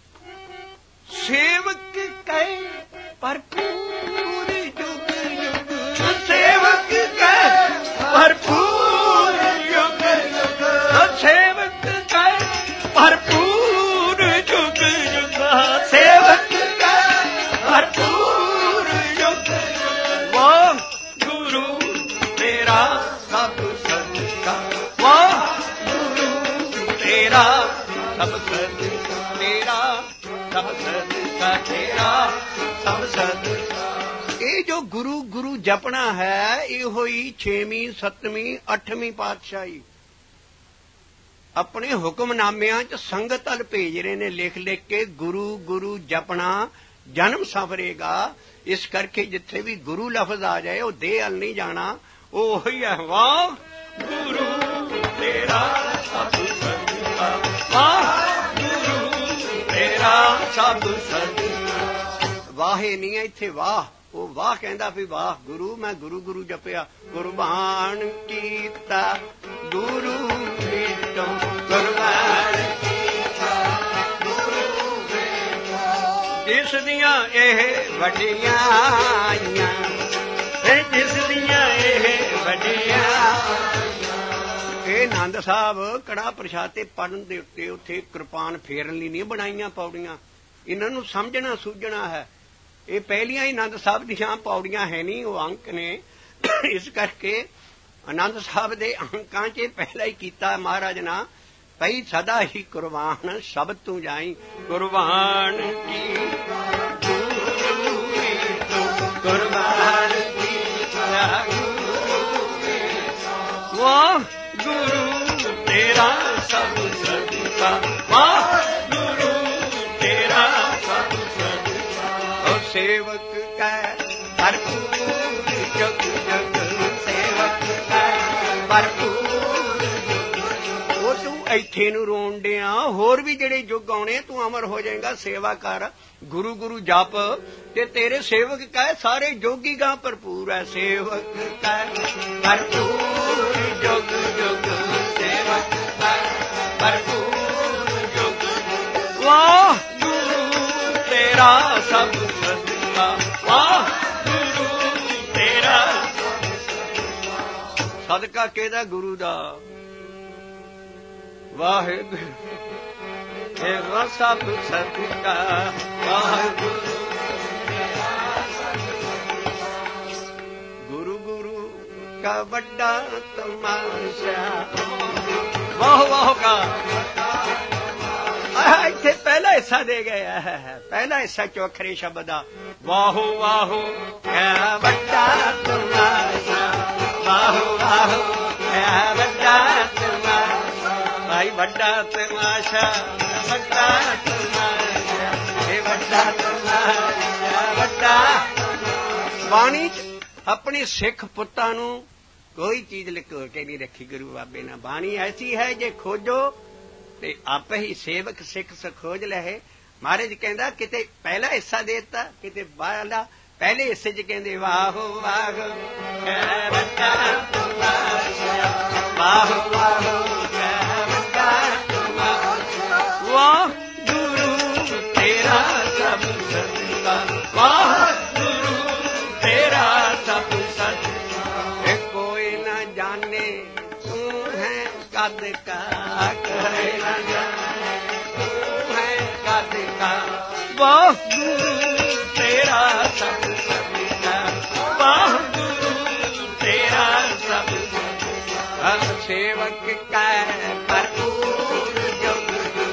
सेवक कै भरपूर युग युग, सेवक कै भरपूर युग युग, सेवक कै भरपूर युग युग, सेवक कै भरपूर युग युग। वाह गुरु तेरा सब सदका, वाह गुरु तेरा सब सदका, तेरा सब सदका, तेरा सब सदका। ये जो गुरु गुरु जपना है, ये होई 6वीं 7वीं 8वीं पातशाही। अपने हुक्मनामिਆਂ ਚ ਸੰਗਤ ਅਲ ਭੇਜ ਰਹੇ ਨੇ ਲਿਖ ਲਿਖ ਕੇ, ਗੁਰੂ ਗੁਰੂ ਜਪਣਾ ਜਨਮ ਸਫਰੇਗਾ। ਇਸ ਕਰਕੇ ਜਿੱਥੇ ਵੀ ਗੁਰੂ ਲਫ਼ਜ਼ ਆ ਜਾਏ ਉਹ ਦੇਹ ਅਲ ਨਹੀਂ ਜਾਣਾ, ਉਹ ਉਹੀ ਹੈ ਵਾਹ ਗੁਰੂ ਤੇਰਾ ਸਭ ਸਦਕਾ, ਵਾਹ ਗੁਰੂ ਤੇਰਾ ਸਭ ਸਦਕਾ। ਵਾਹੇ ਨਹੀਂ ਹੈ ਇੱਥੇ ਵਾਹ, ਉਹ ਵਾਹ ਕਹਿੰਦਾ ਵੀ ਵਾਹ ਗੁਰੂ, ਮੈਂ ਗੁਰੂ ਗੁਰੂ ਜਪਿਆ, ਕੁਰਬਾਨ ਕੀਤਾ ਗੁਰੂ ਵਿੱਚੋਂ, ਕੁਰਬਾਨ ਕੀਤਾ ਗੁਰੂ ਵਿੱਚੋਂ। ਜਿਸ ਦੀਆਂ ਇਹ ਵੱਡੀਆਂ ਆਈਆਂ, ਜਿਸ ਦੀਆਂ ਇਹ ਵੱਡੀਆਂ। ਇਹ ਆਨੰਦ ਸਾਹਿਬ ਕੜਾ ਪ੍ਰਸ਼ਾਦ ਤੇ ਪੜਨ ਦੇ ਉੱਤੇ ਉੱਥੇ ਕਿਰਪਾਨ ਫੇਰਨ ਲਈ ਨਹੀਂ ਬਣਾਈਆਂ ਪੌੜੀਆਂ, ਇਹਨਾਂ ਨੂੰ ਸਮਝਣਾ ਸੂਝਣਾ ਹੈ। ਇਹ ਪਹਿਲੀਆਂ ਹੀ ਆਨੰਦ ਸਾਹਿਬ ਦੀਆਂ ਪੌੜੀਆਂ ਹੈ ਨਹੀਂ, ਉਹ ਅੰਕ ਨੇ। ਇਸ ਕਰਕੇ ਆਨੰਦ ਸਾਹਿਬ ਦੇ ਅੰਕਾਂ 'ਚ ਪਹਿਲਾਂ ਹੀ ਕੀਤਾ ਮਹਾਰਾਜ ਨਾ, ਪਈ ਸਦਾ ਹੀ ਕੁਰਬਾਨ ਸ਼ਬਦ ਤੂੰ ਜਾਈ, ਕੁਰਬਾਨ ਕੀ ਕੁਰਬਾਨ ਕੀਤਾ ਵਾਹ ਗੁਰੂ ਤੇਰਾ ਸਭ ਸਦਕਾ, ਵਾਹ ਗੁਰੂ ਤੇਰਾ ਸਭ ਸਦਕਾ। ਉਹ ਸੇਵਕ ਕੈ ਭਰਪੂਰ ਜਗ ਜਗ, ਸੇਵਕ ਕੈ ਭਰਪੂਰ ਜਗ। ਉਹ ਤੂੰ ਇੱਥੇ ਨੂੰ ਰੋਣ ਡਿਆ, ਹੋਰ ਵੀ ਜਿਹੜੇ ਯੁੱਗ ਆਉਣੇ ਤੂੰ ਅਮਰ ਹੋ ਜਾਏਗਾ। ਸੇਵਾ ਕਰ, ਗੁਰੂ ਗੁਰੂ ਜਪ, ਤੇ ਤੇਰੇ ਸੇਵਕ ਕੈ ਸਾਰੇ ਜੋਗੀ ਗਾਂ ਭਰਪੂਰ ਹੈ। ਸੇਵਕ ਕੈ ਭਰਪੂਰ ਜੁਗ ਜੁਗ, ਸੇਵਕ ਕੈ ਭਰਪੂਰ ਜੁਗ ਜੁਗ। ਵਾਹ ਗੁਰੂ ਤੇਰਾ ਸਭ ਸਦਕਾ, ਵਾਹ ਗੁਰੂ ਤੇਰਾ ਸਦਕਾ। ਕਿਹਦਾ? ਗੁਰੂ ਦਾ। ਵਾਹਿਗੁਰੂ ਤੇਰਾ ਸਭ ਸਦਕਾ, ਵਾਹਿਗੁਰੂ ਗੁਰੂ ਗੁਰੂ ਕਾ ਵੱਡਾ ਤਮਾਸ਼ਾ। ਵਾਹ ਵਾਹ ਕਾ ਇੱਥੇ ਪਹਿਲਾ ਹਿੱਸਾ ਦੇ ਗਿਆ ਹੈ, ਪਹਿਲਾ ਹਿੱਸਾ ਚੌਖਰੇ ਸ਼ਬਦ ਦਾ। ਵਾਹੋ ਵਾਹੋ ਕਾ ਵੱਡਾ ਤਮਾਸ਼ਾ, ਵਾਹੋ ਵਾਹੋ ਕਾ ਵੱਡਾ ਤਮਾਸ਼ਾ। ਭਾਈ ਵੱਡਾ ਤਮਾਸ਼ਾ, ਵੱਡਾ ਤਮਾਸ਼ਾ, ਇਹ ਵੱਡਾ ਤਮਾਸ਼ਾ, ਵੱਡਾ। ਬਾਣੀ ਆਪਣੇ ਸਿੱਖ ਪੁੱਤਾਂ ਨੂੰ ਕੋਈ ਚੀਜ਼ ਲਿਖੋ ਕੇ ਨਹੀਂ ਰੱਖੀ ਗੁਰੂ ਬਾਬੇ ਨੇ। ਬਾਣੀ ਐਸੀ ਹੈ ਜੇ ਖੋਜੋ ਤੇ ਆਪੇ ਹੀ ਸੇਵਕ ਸਿੱਖ ਸਖੋਜ ਲਹੇ। ਮਹਾਰਾਜ ਕਹਿੰਦਾ ਕਿਤੇ ਪਹਿਲਾ ਹਿੱਸਾ ਦੇ ਦਿੱਤਾ, ਕਿਤੇ ਬਾਹਲਾ। ਪਹਿਲੇ ਹਿੱਸੇ 'ਚ ਕਹਿੰਦੇ ਵਾਹੋ ਵਾਹੋ ਕੈ ਵੱਡਾ ਤਮਾਸ਼ਾ, ਵਾਹੋ ਵਾਹੋ ਕੈ ਵੱਡਾ ਤਮਾਸ਼ਾ। ਵਾਹ ਗੁਰੂ ਤੇਰਾ ਸਭ ਸਦਕਾ, ਵਾਹ ਗੁਰੂ ਤੇਰਾ ਸਭ ਸਦਕਾ। ਇਹ ਕੋਈ ਨਾ ਜਾਣੇ ਤੂੰ ਹੈ ਕਦ ਕਾ, ਕੋਈ ਨਾ ਜਾਣੇ ਤੂੰ ਹੈ ਕਦ ਕਾ। ਵਾਹ ਗੁਰੂ ਤੇਰਾ ਸਭ ਸਦਕਾ, ਵਾਹ ਗੁਰੂ ਤੇਰਾ ਸਭ ਸਦਕਾ। सेवक कै भरपूर जुग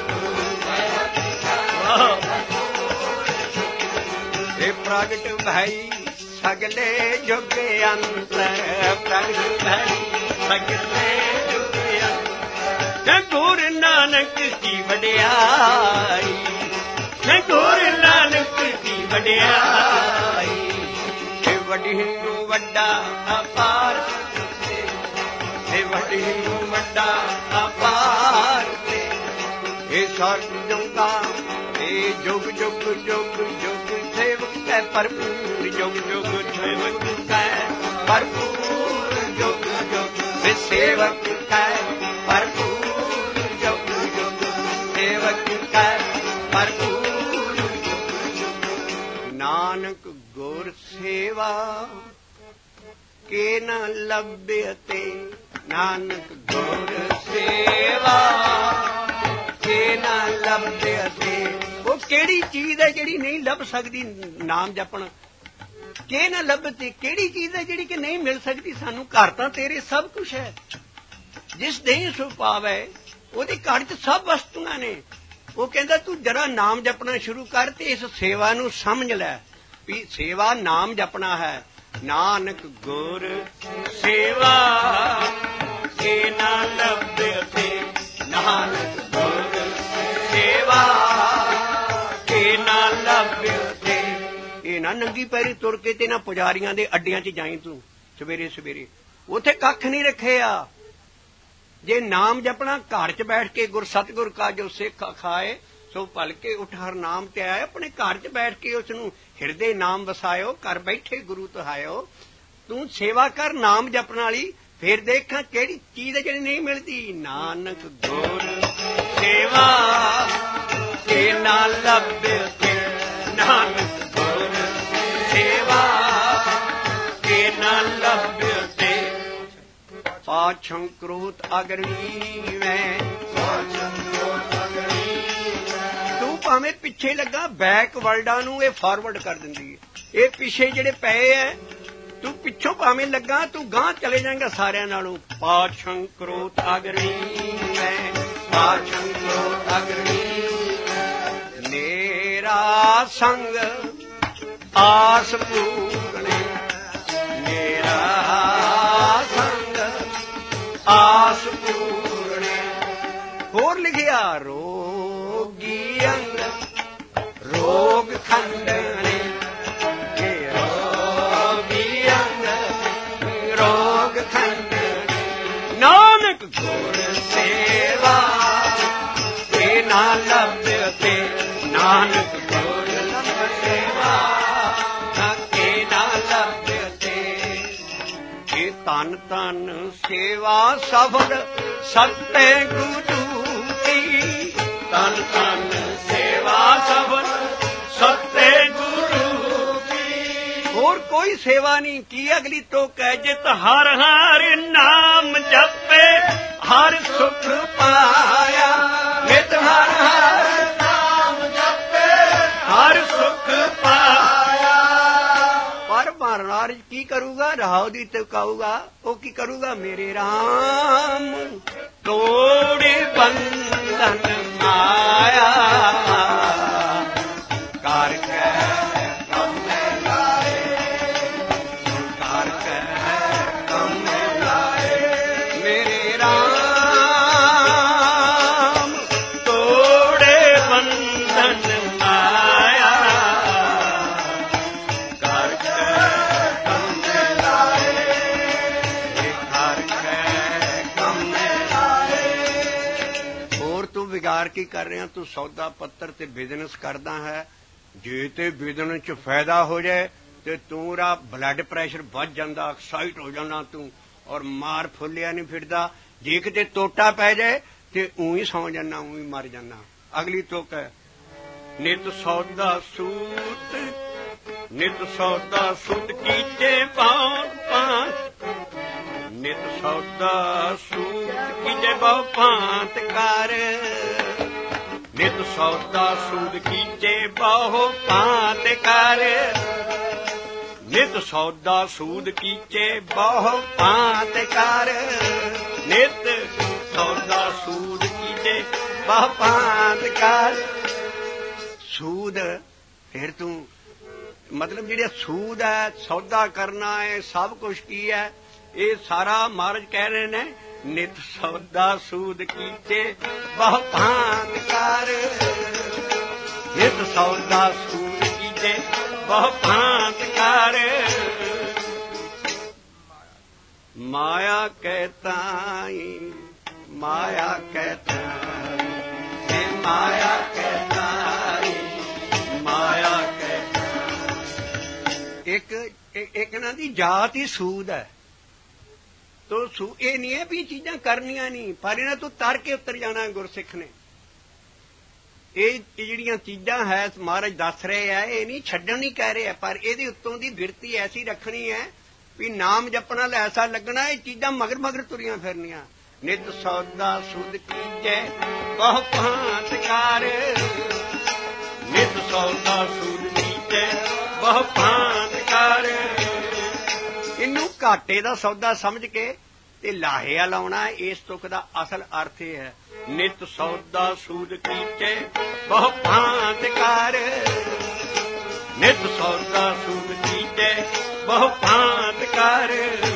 प्रगट भई सगले जुग अंतर प्रगट भई सगले जुग अंतर गुरु नानक की वडियाई गुरु नानक की वडियाई वडी नूं वड्डा अपार वडी नूं वड्डा अपार सर्जुगा जुग जुग जुग जुग सेवक कै भरपूर जुग जुग सेवक कै भरपूर जुग जुग सेवक कै भरपूर जुग जुग सेवक कै भरपूर नानक गुर सेवा के न लभ्यते नानक गुर सेवा के न लभ्यते वो केड़ी चीज है जिहड़ी नहीं लभ सकती नाम जपण के न लभते केड़ी चीज है जिहड़ी कि नहीं मिल सकती सानू घर तां तेरे सब कुछ है जिस देही सो पावे ओहदे घर च सब वस्तुआं ने वो कहंदा तू जरा नाम जपना शुरू कर ते इस सेवा नू समझ लै भी सेवा नाम जपना है नानक गुर सेवा के न लभते नानक गुर सेवा ना नंगी पैरी तुर के ते ना पुजारियां दे अड्डियां च जाई तू सवेरे सवेरे उथे कख नहीं रखे जे नाम जपना घर च बैठ के गुर सतगुर का जो सिख खाए सो भल के उठ हर नाम ते आए अपने घर च बैठ के उसनू हिरदे नाम वसायो घर बैठे गुरु तहायो तू सेवा कर नाम जपन वाली फिर देखा केड़ी चीज है जिहड़ी नहीं मिलती नानक गुर सेवा के ना लभते नानक गुर सेवा के न लभते पाछं क्रोध अग्नि में तू भावें पिछे लगा बैकवर्डा नू ये फॉरवर्ड कर दिंदी है ये पिछे जिहड़े पए है तू पिछों भावें लगा तू गांह चले जाएगा सारिਆਂ नालों पाछं क्रोध अग्नि में पाछं क्रोध अग्नि मेरा संग आस पूरने मेरा संग आस पूरने होर लिखिया रोगी अंग रोग खंडने रोगी अंग रोग खंडने नानक गुर सेवा के ना लभते नानक गुर सेवा तन तन सेवा सफल सत्य गुरु की तन तन सेवा सफल सत्य गुरु की और कोई सेवा नहीं की अगली तो कह जित हर हर नाम जपे हर सुख पाया नित हर हर नाम जपे हर सुख पाया महाराज की करूगा राव दी तकाऊगा वो की करूगा मेरे राम तोड़े बंधन माया कार कम लाए कार कम लाए मेरे राम तोड़े बंधन माया ਵਿਗਾੜ ਕੀ ਕਰ ਰਿਹਾ ਤੂੰ ਸੌਦਾ ਪੱਤਰ ਤੇ ਬਿਜ਼ਨਸ ਕਰਦਾ ਹੈ ਜੇ ਤੇ ਬਿਜ਼ਨਸ ਚ ਫਾਇਦਾ ਹੋ ਜਾਏ ਤੇ ਤੂੰ ਰਾ ਬਲੱਡ ਪ੍ਰੈਸ਼ਰ ਵੱਧ ਜਾਂਦਾ ਐਕਸਾਈਟ ਹੋ ਜਾਣਾ ਤੂੰ ਔਰ ਮਾਰ ਫੁੱਲਿਆ ਨਹੀਂ ਫਿਰਦਾ ਜੇ ਕਿਤੇ ਟੋਟਾ ਪੈ ਜਾਏ ਤੇ ਉਹੀ ਸੌਂ ਜਾਣਾ ਉਹੀ ਮਰ ਜਾਣਾ ਅਗਲੀ ਤੁਕ ਹੈ ਨਿਤ ਸੌਦਾ ਸੂਤ ਕੀਤੇ ਪਾਂਤ ਨਿਤ ਸੌਦਾ ਸੂਤ ਕੀਤੇ ਬਹੁ ਭਾਂਤ ਕਰ ਨਿਤ ਸੌਦਾ ਸੂਦ ਕੀਤੇ ਬਹੁ ਭਾਂਤ ਕਰ ਨਿਤ ਸੌਦਾ ਸੂਦ ਕੀਤੇ ਬਹੁ ਭਾਂਤ ਕਰ ਨਿਤ ਸੌਦਾ ਸੂਦ ਕੀਤੇ ਬਹੁ ਭਾਂਤ ਕਾਰ। ਸੂਦ ਫਿਰ ਤੂੰ ਮਤਲਬ ਜਿਹੜਾ ਸੂਦ ਹੈ, ਸੌਦਾ ਕਰਨਾ ਹੈ, ਸਭ ਕੁਛ ਕੀ ਹੈ, ਇਹ ਸਾਰਾ ਮਹਾਰਾਜ ਕਹਿ ਰਹੇ ਨੇ ਨਿਤ ਸੌਦਾ ਸੂਦ ਕੀਤੇ ਬਹੁ ਭਾਂਤ ਕਾਰ। ਨਿਤ ਸੌਦਾ ਸੂਦ ਕੀਤੇ ਬਹੁ ਭਾਂਤ ਕਾਰ। ਮਾਇਆ ਕਹਿਤਾਈ ਮਾਇਆ ਕਹਿਤਾਈ ਮਾਇਆ ਕਹਿਤਾਈ ਮਾਇਆ ਕਹਿਤਾਈ। ਇੱਕ ਇਹਨਾਂ ਦੀ ਜਾਤ ਹੀ ਸੂਦ ਹੈ। ਤੋ ਇਹ ਨਹੀਂ ਹੈ ਵੀ ਚੀਜ਼ਾਂ ਕਰਨੀਆਂ ਨਹੀਂ, ਪਰ ਇਹਨਾਂ ਤੋਂ ਤਰ ਕੇ ਉਤਰ ਜਾਣਾ ਗੁਰਸਿੱਖ ਨੇ। ਇਹ ਜਿਹੜੀਆਂ ਚੀਜ਼ਾਂ ਹੈ ਮਹਾਰਾਜ ਦੱਸ ਰਹੇ ਆ, ਇਹ ਨਹੀਂ ਛੱਡਣ ਨਹੀਂ ਕਹਿ ਰਹੇ, ਪਰ ਇਹਦੇ ਉੱਤੋਂ ਦੀ ਬਿਰਤੀ ਐਸੀ ਰੱਖਣੀ ਹੈ ਵੀ ਨਾਮ ਜਪਣਾ ਲੈ ਐਸਾ ਲੱਗਣਾ, ਇਹ ਚੀਜ਼ਾਂ ਮਗਰ ਮਗਰ ਤੁਰੀਆਂ ਫਿਰਨੀਆਂ। ਨਿਤ ਸੌਦਾ ਸੁਧ ਕੀਜੈ ਬਹੁ ਭਾਂਤ ਕਾਰ। ਨਿਤ ਸੌਦਾ ਸੁਧ ਕੀਜੈ ਬਹੁ ਭਾਂਤ ਕਾਰ। ਇਹਨੂੰ ਘਾਟੇ ਦਾ ਸੌਦਾ ਸਮਝ ਕੇ ਤੇ ਲਾਹਿਆ ਲਾਉਣਾ, ਇਸ ਤੁਕ ਦਾ ਅਸਲ ਅਰਥ ਇਹ ਹੈ। ਨਿਤ ਸੌਦਾ ਸੂਦ ਕੀਤੇ ਬਹੁ ਭਾਂਤ ਕਾਰ। ਨਿਤ ਸੌਦਾ ਸੂਦ ਕੀਤੇ ਬਹੁ ਭਾਂਤ ਕਾਰ।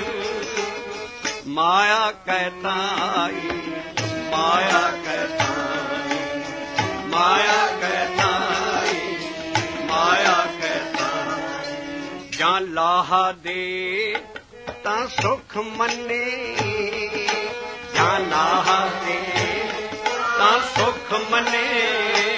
ਮਾਇਆ ਕਹਿਤਾਈ ਮਾਇਆ ਕਹਿਤਾਈ ਮਾਇਆ ਕਹਿਤਾਈ ਮਾਇਆ ਕਹਿਤਾਈ। ਜਾਂ ਲਾਹਾ ਦੇ ਤਾਂ ਸੁਖ ਮੰਨੇ, ਜਾਂ ਲਾਹਾ ਦੇ ਤਾਂ ਸੁਖ ਮੰਨੇ।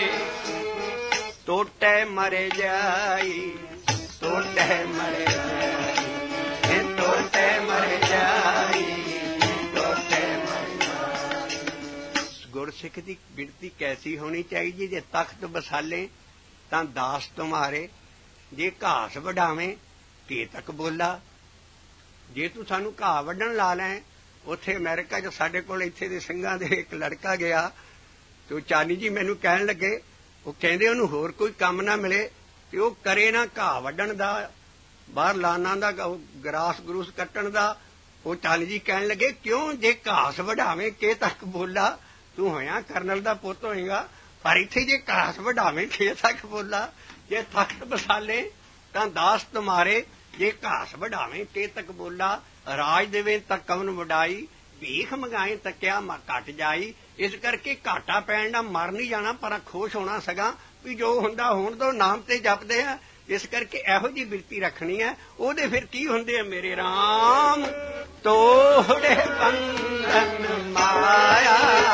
ਟੋਟੇ ਮਰੇ ਜਾਈ ਟੋਟੇ ਮਰੇ ਜਾਈ ਟੋਟੇ ਮਰੇ ਜਾਈ ਟੋਟੇ ਮਰੇ ਜਾਈ। ਗੁਰਸਿੱਖ ਦੀ ਬਿਰਤੀ ਕੈਸੀ ਹੋਣੀ ਚਾਹੀਦੀ? ਜੇ ਤਖਤ ਬਸਾਲੇ ਤਾਂ ਦਾਸ ਤੁਮਾਰੇ, ਜੇ ਘਾਸ ਵਢਾਵੇਂ ਤੇ ਤੱਕ ਬੋਲਾ। ਜੇ ਤੂੰ ਸਾਨੂੰ ਘਾਹ ਵੱਢਣ ਲਾ ਲੈ, ਉੱਥੇ ਅਮਰੀਕਾ 'ਚ ਸਾਡੇ ਕੋਲ ਇੱਥੇ ਦੇ ਸਿੰਘਾਂ ਦੇ ਇੱਕ ਲੜਕਾ ਗਿਆ ਤੇ ਉਹ ਚਾਨੀ ਜੀ ਮੈਨੂੰ ਕਹਿਣ ਲੱਗੇ, ਉਹ ਕਹਿੰਦੇ ਉਹਨੂੰ ਹੋਰ ਕੋਈ ਕੰਮ ਨਾ ਮਿਲੇ ਤੇ ਉਹ ਕਰੇ ਨਾ ਘਾਹ ਵੱਢਣ ਦਾ, ਬਾਹਰ ਲਾਨਾਂ ਦਾ, ਗਰਾਸ ਗਰੂਸ ਕੱਟਣ ਦਾ। ਉਹ ਚਾਨੀ ਜੀ ਕਹਿਣ ਲੱਗੇ ਕਿਉਂ? ਜੇ ਘਾਸ ਵਢਾਵੇਂ ਕੇ ਤੱਕ ਬੋਲਾ। ਤੂੰ ਹੋਇਆ ਕਰਨਲ ਦਾ ਪੁੱਤ ਹੋਏਗਾ, ਪਰ ਇੱਥੇ ਜੇ ਘਾਸ ਵਢਾਵੇਂ ਕੇ ਤੱਕ ਬੋਲਾ। ਜੇ ਤਖਤ ਬਸਾਲੇ ਤਾਂ ਦਾਸ ਤੁਮਾਰੇ, ਜੇ ਘਾਸ ਵਢਾਵੇਂ ਤੇ ਤੱਕ ਬੋਲਾ। ਰਾਜ ਦੇਵੇ ਤਾਂ ਕਵਨ ਵਡਾਈ, ਭੀਖ ਮੰਗਾਏ ਤਾਂ ਕਿਆ ਘਟ ਜਾਈ। ਇਸ ਕਰਕੇ ਘਾਟਾ ਪੈਣ ਨਾਲ ਮਰ ਨਹੀਂ ਜਾਣਾ, ਪਰ ਖੁਸ਼ ਹੋਣਾ ਸਗਾ ਵੀ ਜੋ ਹੁੰਦਾ ਹੋਣ ਦੋ, ਨਾਮ ਤੇ ਜਪਦੇ ਆ। ਇਸ ਕਰਕੇ ਇਹੋ ਜਿਹੀ ਬਿਰਤੀ ਰੱਖਣੀ ਹੈ। ਉਹਦੇ ਫਿਰ ਕੀ ਹੁੰਦੇ ਆ? ਮੇਰੇ ਰਾਮ ਤੋੜੇ ਬੰਧਨ ਮਾਇਆ।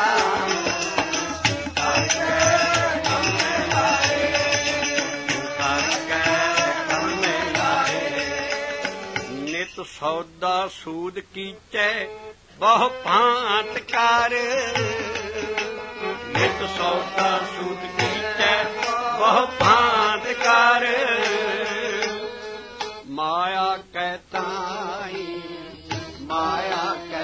ਸੌਦਾ ਸੂਦ ਕੀਚੈ ਬਹੁ ਭਾਂਤ ਕਾਰ। ਨਿਤ ਸੌਦਾ ਸੂਦ ਕੀਚੈ ਬਹੁ ਭਾਂਤ ਕਾਰ। ਮਾਇਆ ਕਹਿਤਾਈ ਮਾਇਆ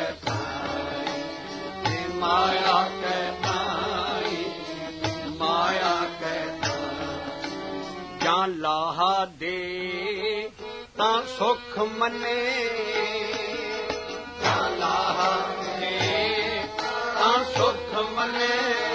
ਕਹਿਤਾਈ ਮਾਇਆ ਕਹਿਤਾਈ ਮਾਇਆ ਕਹਿਤਾਈ। ਜਾਂ ਲਾਹਾ ਦੇ ਤਾਂ ਸੁਖ ਮੰਨੇ, ਜਾਂ ਲਾਹਾ ਦੇ ਤਾਂ ਸੁਖ ਮੰਨੇ।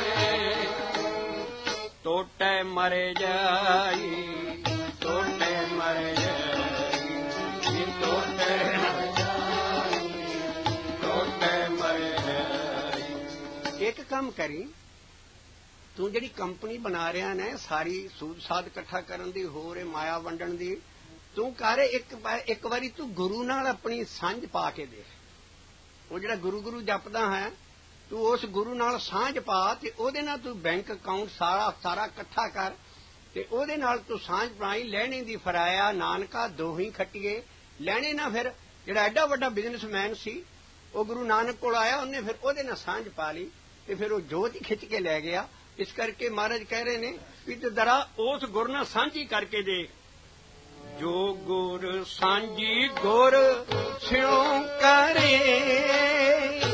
ਟੋਟੇ ਮਰੇ ਜਾਈ ਟੋਟੇ ਮਰੇ ਜਾਈ ਟੋਟੇ ਮਰੇ ਜਾਈ ਟੋਟੇ ਮਰੇ ਜਾਈ। ਇੱਕ ਕੰਮ ਕਰੀ, ਤੂੰ ਜਿਹੜੀ ਕੰਪਨੀ ਬਣਾ ਰਿਹਾ ਨੇ ਸਾਰੀ ਸੂਦ ਸਾਧ ਇਕੱਠਾ ਕਰਨ ਦੀ, ਹੋਰ ਮਾਇਆ ਵੰਡਣ ਦੀ, ਤੂੰ ਕਰ ਇੱਕ ਵਾਰੀ ਤੂੰ ਗੁਰੂ ਨਾਲ ਆਪਣੀ ਸਾਂਝ ਪਾ ਕੇ ਦੇਖ। ਉਹ ਜਿਹੜਾ ਗੁਰੂ ਗੁਰੂ ਜਪਦਾ ਹੈ, ਤੂੰ ਉਸ ਗੁਰੂ ਨਾਲ ਸਾਂਝ ਪਾ ਤੇ ਉਹਦੇ ਨਾਲ ਤੂੰ ਬੈਂਕ ਅਕਾਊਂਟ ਸਾਰਾ ਇਕੱਠਾ ਕਰ ਤੇ ਉਹਦੇ ਨਾਲ ਤੂੰ ਸਾਂਝ ਪਾਈ। ਲੈਣੇ ਦੀ ਫਰਾਇਆ ਨਾਨਕਾ ਦੋਹੀ ਖੱਟੀਏ। ਲੈਣੇ ਨਾ ਫਿਰ ਜਿਹੜਾ ਐਡਾ ਵੱਡਾ ਬਿਜ਼ਨਸਮੈਨ ਸੀ, ਉਹ ਗੁਰੂ ਨਾਨਕ ਕੋਲ ਆਇਆ, ਉਹਨੇ ਫਿਰ ਉਹਦੇ ਨਾਲ ਸਾਂਝ ਪਾ ਲਈ ਤੇ ਫਿਰ ਉਹ ਜੋਤ ਹੀ ਖਿੱਚ ਕੇ ਲੈ ਗਿਆ। ਇਸ ਕਰਕੇ ਮਹਾਰਾਜ ਕਹਿ ਰਹੇ ਨੇ ਵੀ ਤੂੰ ਜ਼ਰਾ ਉਸ ਗੁਰ ਨਾਲ ਸਾਂਝੀ ਕਰਕੇ ਦੇਖ। ਜੋ ਗੁਰ ਸਾਂਝੀ ਗੁਰ ਸਿਉ ਕਰੇ,